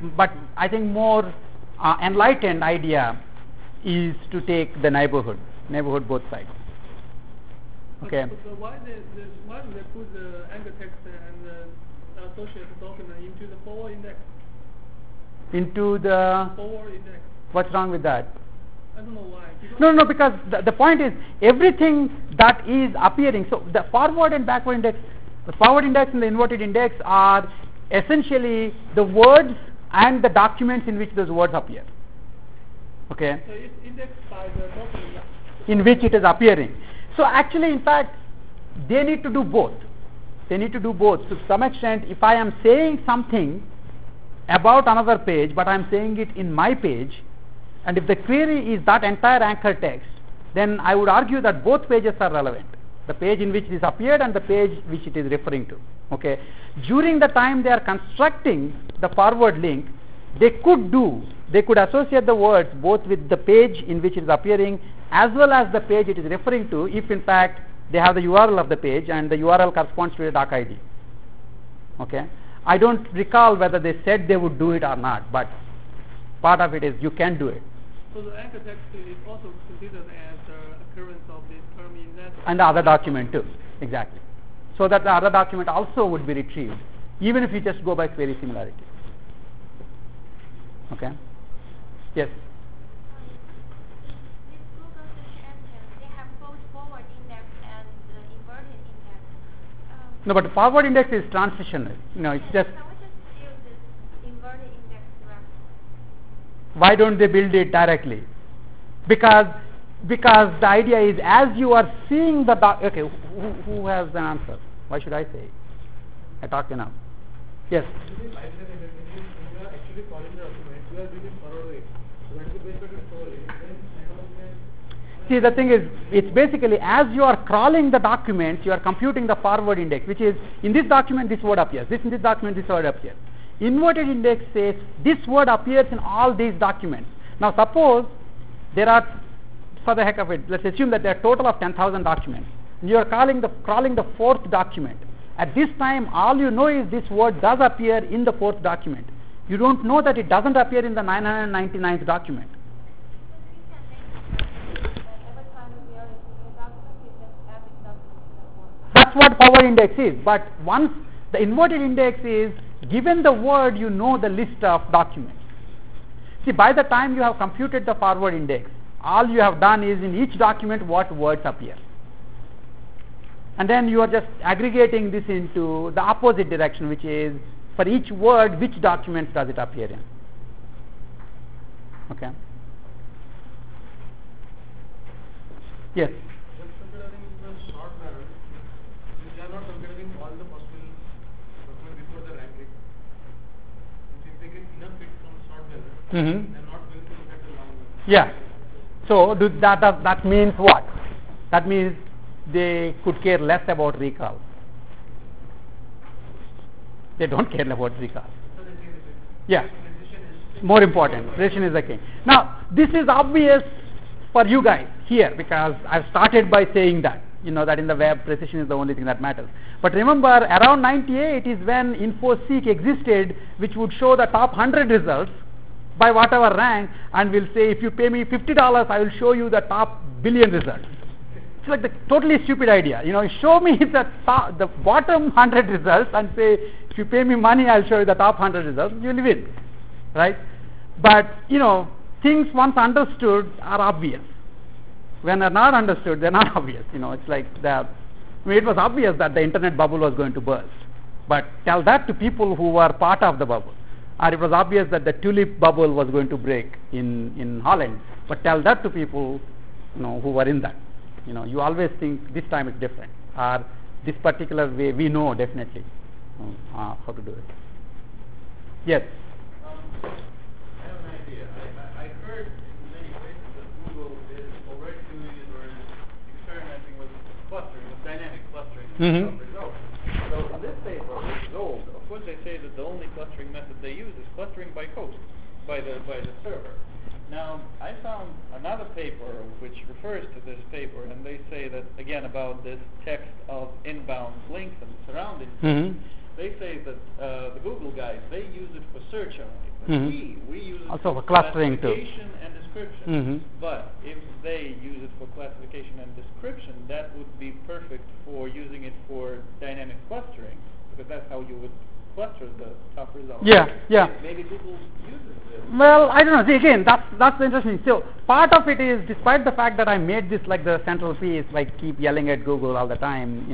enlightened idea is to take the neighborhood both sides. Okay. So why do they put the anchor text and the associated document into the forward index? Into the forward index. What's wrong with that? I don't know why. No, because the point is everything that is appearing. So the forward and backward index, the forward index and the inverted index are essentially the words and the documents in which those words appear. Okay. So it's indexed by the document. in which it is appearing. So actually, in fact, they need to do both. They need to do both. To some extent, if I am saying something about another page, but I am saying it in my page, and if the query is that entire anchor text, then I would argue that both pages are relevant. The page in which this appeared and the page which it is referring to. Okay. During the time they are constructing the forward link, they could associate the words both with the page in which it is appearing as well as the page it is referring to, if in fact they have the URL of the page and the URL corresponds to a doc ID. Okay. I don't recall whether they said they would do it or not, but part of it is you can do it. So the anchor text is also considered as the occurrence of the term in that. And the other document too, exactly. So that the other document also would be retrieved, even if you just go by query similarity. Okay. Yes. This Google search engine, they have both forward index and inverted index. No, but forward index is transitional. It's just. Can we just use this inverted index directly? Why don't they build it directly? Because the idea is, as you are seeing the okay, who has the answer? Why should I say it? I talked enough. Yes. When you are actually calling the document, you are doing it forward way. So when you basically store it, then See, the thing is, it's basically as you are crawling the documents, you are computing the forward index, which is in this document this word appears, in this document this word appears. Inverted index says this word appears in all these documents. Now suppose there are, for the heck of it, let's assume that there are a total of 10,000 documents. You are crawling the fourth document. At this time, all you know is this word does appear in the fourth document. You don't know that it doesn't appear in the 999th document. Every time we are in a document, we just add this document to that word. That's what forward index is. But once the inverted index is, given the word, you know the list of documents. See, by the time you have computed the forward index, all you have done is in each document what words appear. And then you are just aggregating this into the opposite direction, which is for each word, which documents does it appear in. Okay. Yes. just considering the short barrel, we are not considering all the possible documents before the ranking. If they get enough hits from short barrel, they are not going to look at the long one. Yeah. So that means what? That means they could care less about recall. They don't care about recall. So they say that Yeah. precision is More important. Precision is the king. Now, this is obvious for you guys here because I've started by saying that. You know that in the web, precision is the only thing that matters. But remember, around 98 is when InfoSeek existed, which would show the top 100 results by whatever rank, and will say, if you pay me $50, I will show you the top billion results. It's like the totally stupid idea. Show me the bottom 100 results and say, if you pay me money, I'll show you the top 100 results. You'll win, right? But things once understood are obvious. When they're not understood, they're not obvious. It's like it was obvious that the internet bubble was going to burst. But tell that to people who were part of the bubble. Or it was obvious that the tulip bubble was going to break in Holland. But tell that to people who were in that. You always think this time it's different. Or this particular way, we know definitely how to do it. Yes? I have an idea. I heard in many places that Google is already doing it or is experimenting with clustering, with dynamic clustering of results. So in this paper, which is old, of course they say that the only clustering method they use is clustering by host, by the server. Now, I found another paper which refers to this paper, and they say that, again, about this text of inbound links and surrounding links. They say that the Google guys, they use it for search only. But we use it Also for for clustering too. classification and description. But if they use it for classification and description, that would be perfect for using it for dynamic clustering, because that's how you would cluster the top results. Yeah. Maybe Google uses it. Well, I don't know. See, again, that's interesting. So part of it is, despite the fact that I made this like the central piece, like keep yelling at Google all the time,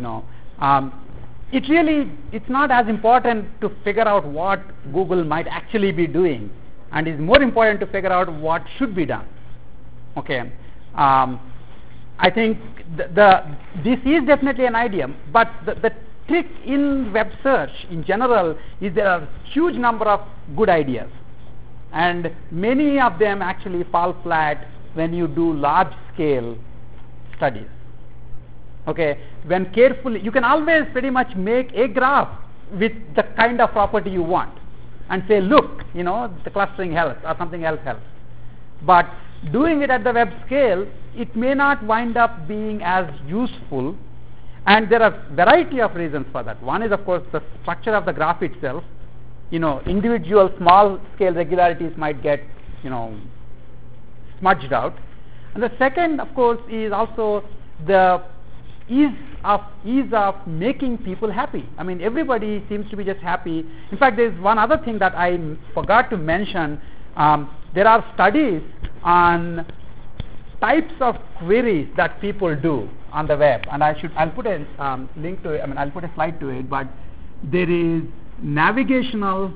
it's not as important to figure out what Google might actually be doing, and it's more important to figure out what should be done. Okay. I think this is definitely an idea, but the trick in web search in general is there are huge number of good ideas, and many of them actually fall flat when you do large scale studies. Okay, when carefully, you can always pretty much make a graph with the kind of property you want and say, look, the clustering helps or something else helps. But doing it at the web scale, it may not wind up being as useful, and there are variety of reasons for that. One is, of course, the structure of the graph itself. Individual small scale regularities might get smudged out, and the second, of course, is also the ease of making people happy. I mean, everybody seems to be just happy. In fact, there is one other thing that I forgot to mention. There are studies on types of queries that people do on the web, and I'll put a link to it. I mean, I'll put a slide to it. But there is navigational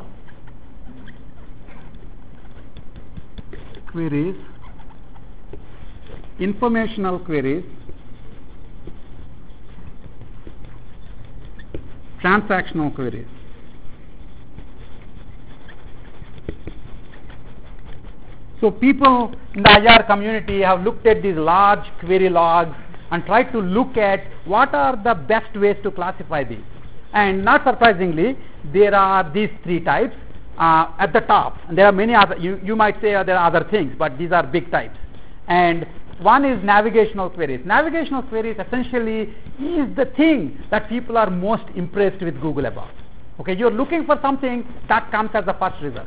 queries, informational queries, transactional queries. So people in the IR community have looked at these large query logs and tried to look at what are the best ways to classify these. And not surprisingly, there are these three types at the top. And there are many other, you might say there are other things, but these are big types. And one is navigational queries. Navigational queries essentially is the thing that people are most impressed with Google about. Okay, you're looking for something that comes as the first result.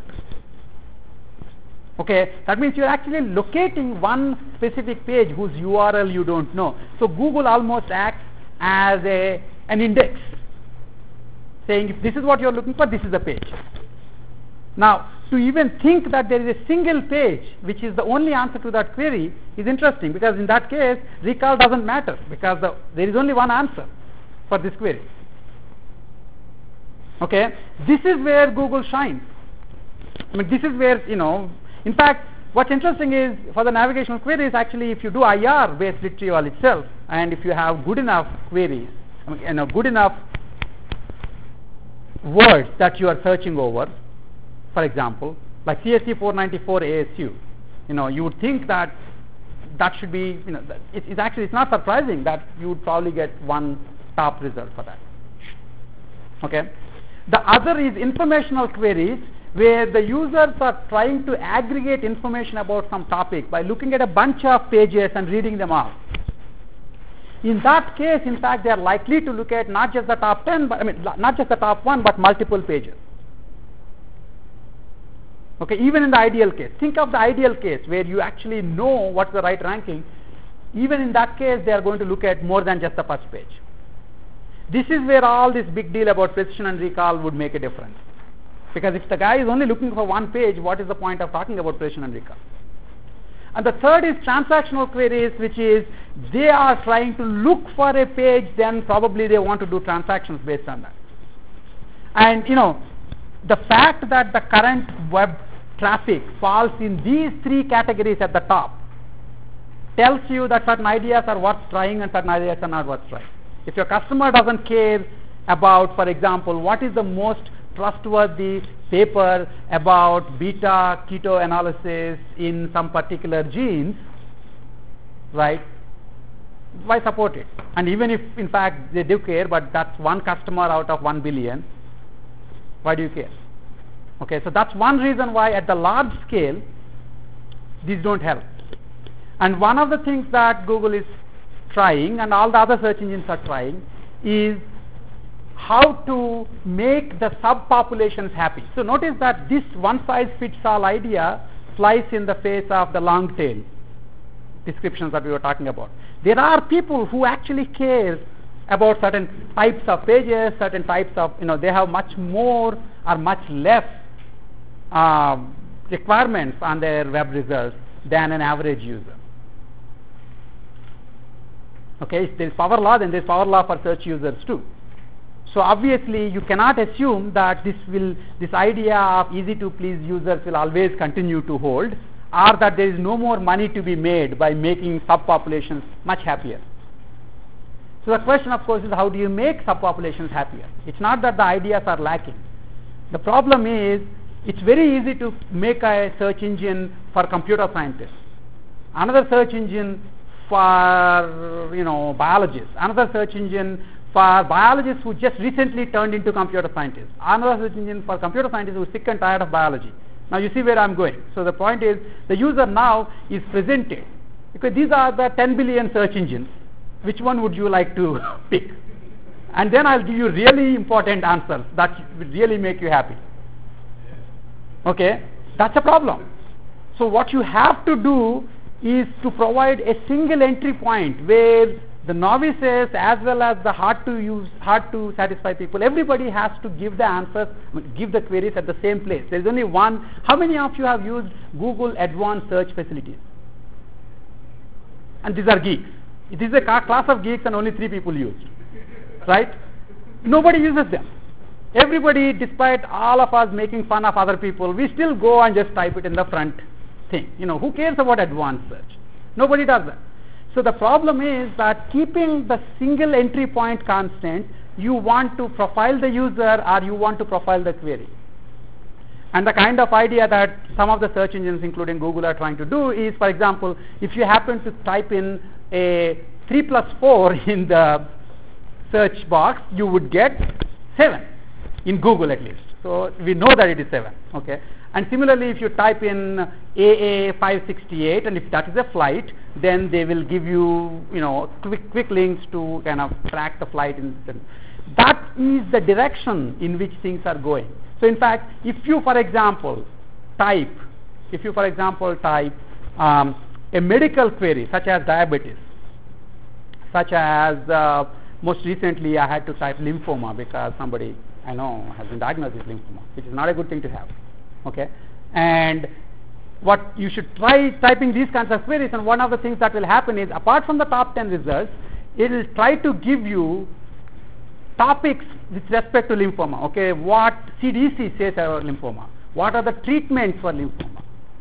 Okay, that means you're actually locating one specific page whose URL you don't know. So Google almost acts as an index, saying if this is what you're looking for, this is the page. Now, to even think that there is a single page which is the only answer to that query is interesting, because in that case, recall doesn't matter, because there is only one answer for this query. Okay, this is where Google shines. I mean, this is where, in fact, what's interesting is for the navigational queries, actually, if you do IR-based retrieval itself, and if you have good enough queries, good enough words that you are searching over, for example, like CST 494 ASU, you would think that should be, it's not surprising that you would probably get one top result for that. Okay. The other is informational queries, where the users are trying to aggregate information about some topic by looking at a bunch of pages and reading them out. In that case, in fact, they are likely to look at not just the top 10, but not just the top 1, but multiple pages. Okay, even in the ideal case. Think of the ideal case where you actually know what's the right ranking. Even in that case, they are going to look at more than just the first page. This is where all this big deal about precision and recall would make a difference. Because if the guy is only looking for one page, what is the point of talking about precision and recall? And the third is transactional queries, which is they are trying to look for a page, then probably they want to do transactions based on that. And the fact that the current web traffic falls in these three categories at the top tells you that certain ideas are worth trying and certain ideas are not worth trying. If your customer doesn't care about, for example, what is the most trustworthy paper about beta keto analysis in some particular genes, right, why support it? And even if in fact they do care, but that's one customer out of 1 billion, why do you care? Okay, so that's one reason why at the large scale these don't help. And one of the things that Google is trying, and all the other search engines are trying, is how to make the subpopulations happy. So notice that this one-size-fits-all idea flies in the face of the long tail descriptions that we were talking about. There are people who actually care about certain types of pages, certain types of, they have much more or much less requirements on their web results than an average user. Okay, if there is power law, then there is power law for search users too. So obviously you cannot assume that this idea of easy to please users will always continue to hold. or that there is no more money to be made by making subpopulations much happier. So the question, of course, is how do you make subpopulations happier? It's not that the ideas are lacking. The problem is it's very easy to make a search engine for computer scientists, another search engine for biologists, another search engine for biologists who just recently turned into computer scientists, another search engine for computer scientists who are sick and tired of biology. Now you see where I'm going. So the point is the user now is presented because these are the 10 billion search engines. Which one would you like to pick? And then I'll give you really important answers that will really make you happy. Okay, that's a problem. So what you have to do is to provide a single entry point where the novices as well as the hard to satisfy people, everybody has to give the answers, give the queries at the same place. There is only one. How many of you have used Google Advanced Search Facilities? And these are geeks. It is a class of geeks and only 3 people used, right? Nobody uses them. Everybody, despite all of us making fun of other people, we still go and just type it in the front thing. Who cares about advanced search? Nobody does that. So the problem is that keeping the single entry point constant, you want to profile the user or you want to profile the query. And the kind of idea that some of the search engines, including Google, are trying to do is, for example, if you happen to type in a 3 plus 4 in the search box, you would get 7 in Google at least. So we know that it is 7. Okay. And similarly, if you type in AA 568, and if that is a flight, then they will give you, quick links to kind of track the flight. That is the direction in which things are going. So in fact, if you, for example, type a medical query such as diabetes, such as most recently I had to type lymphoma because somebody I know has been diagnosed with lymphoma, which is not a good thing to have. Okay, and what you should try typing these kinds of queries, and one of the things that will happen is, apart from the top 10 results, it will try to give you topics with respect to lymphoma. Okay, what CDC says about lymphoma, what are the treatments for lymphoma.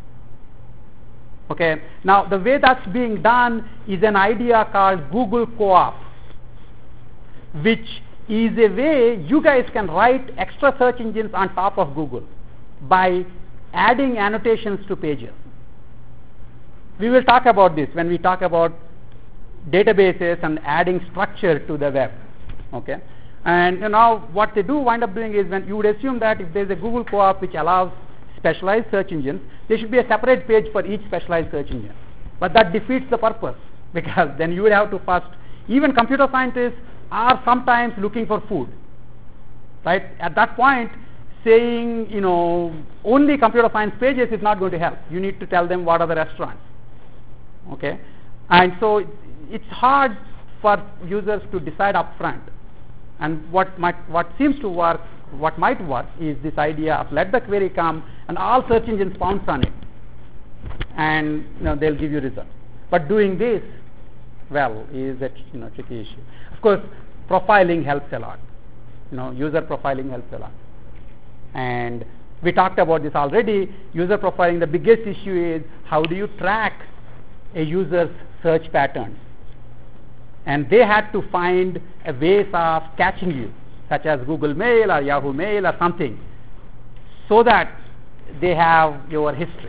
Okay, now the way that's being done is an idea called Google Co-op, which is a way you guys can write extra search engines on top of Google by adding annotations to pages. We will talk about this when we talk about databases and adding structure to the web. Okay, and now what they do wind up doing is, when you would assume that if there is a Google Co-op which allows specialized search engines, there should be a separate page for each specialized search engine. But that defeats the purpose, because then you would have to first, even computer scientists are sometimes looking for food, right? At that point, saying only computer science pages is not going to help. You need to tell them what are the restaurants. Okay, and so it's hard for users to decide upfront. And what seems to work, what might work, is this idea of let the query come and all search engines pounce on it, and they'll give you results. But doing this well is a tricky issue. Of course, profiling helps a lot. User profiling helps a lot, and we talked about this already. User profiling, the biggest issue is how do you track a user's search patterns, and they had to find a ways of catching you, such as Google Mail or Yahoo Mail or something, so that they have your history.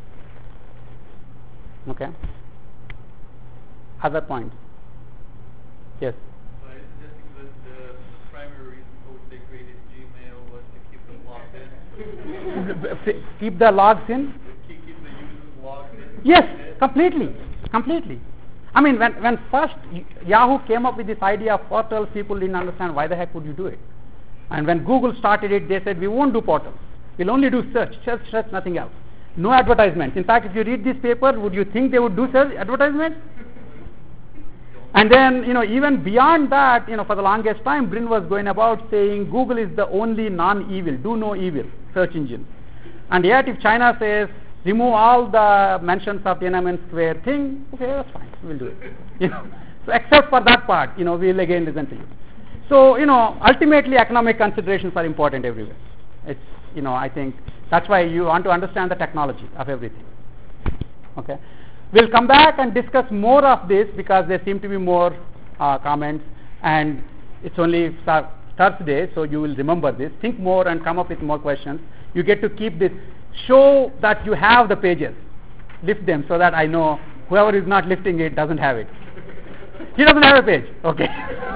Okay. Other points? Yes. So I'm suggesting that the primary reason for which they created Gmail was to keep them logged in. Keep the logs in? Keep the users logged in. Yes, completely. I mean, when first Yahoo came up with this idea of portals, people didn't understand why the heck would you do it. And when Google started it, they said, we won't do portals. We'll only do search, nothing else. No advertisements. In fact, if you read this paper, would you think they would do search advertisements? And then, even beyond that, for the longest time, Brin was going about saying Google is the only non-evil, do no evil search engine. And yet, if China says, remove all the mentions of Tiananmen Square thing, okay, that's fine, we'll do it. So except for that part, we'll again listen to you. So, ultimately economic considerations are important everywhere. It's, I think that's why you want to understand the technology of everything. Okay. We'll come back and discuss more of this because there seem to be more comments, and it's only Thursday, so you will remember this. Think more and come up with more questions. You get to keep this. Show that you have the pages. Lift them so that I know whoever is not lifting it doesn't have it. He doesn't have a page. Okay.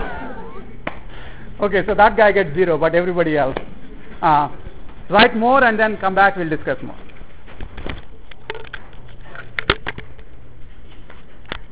Okay, so that guy gets 0, but everybody else. Write more and then come back, we'll discuss more.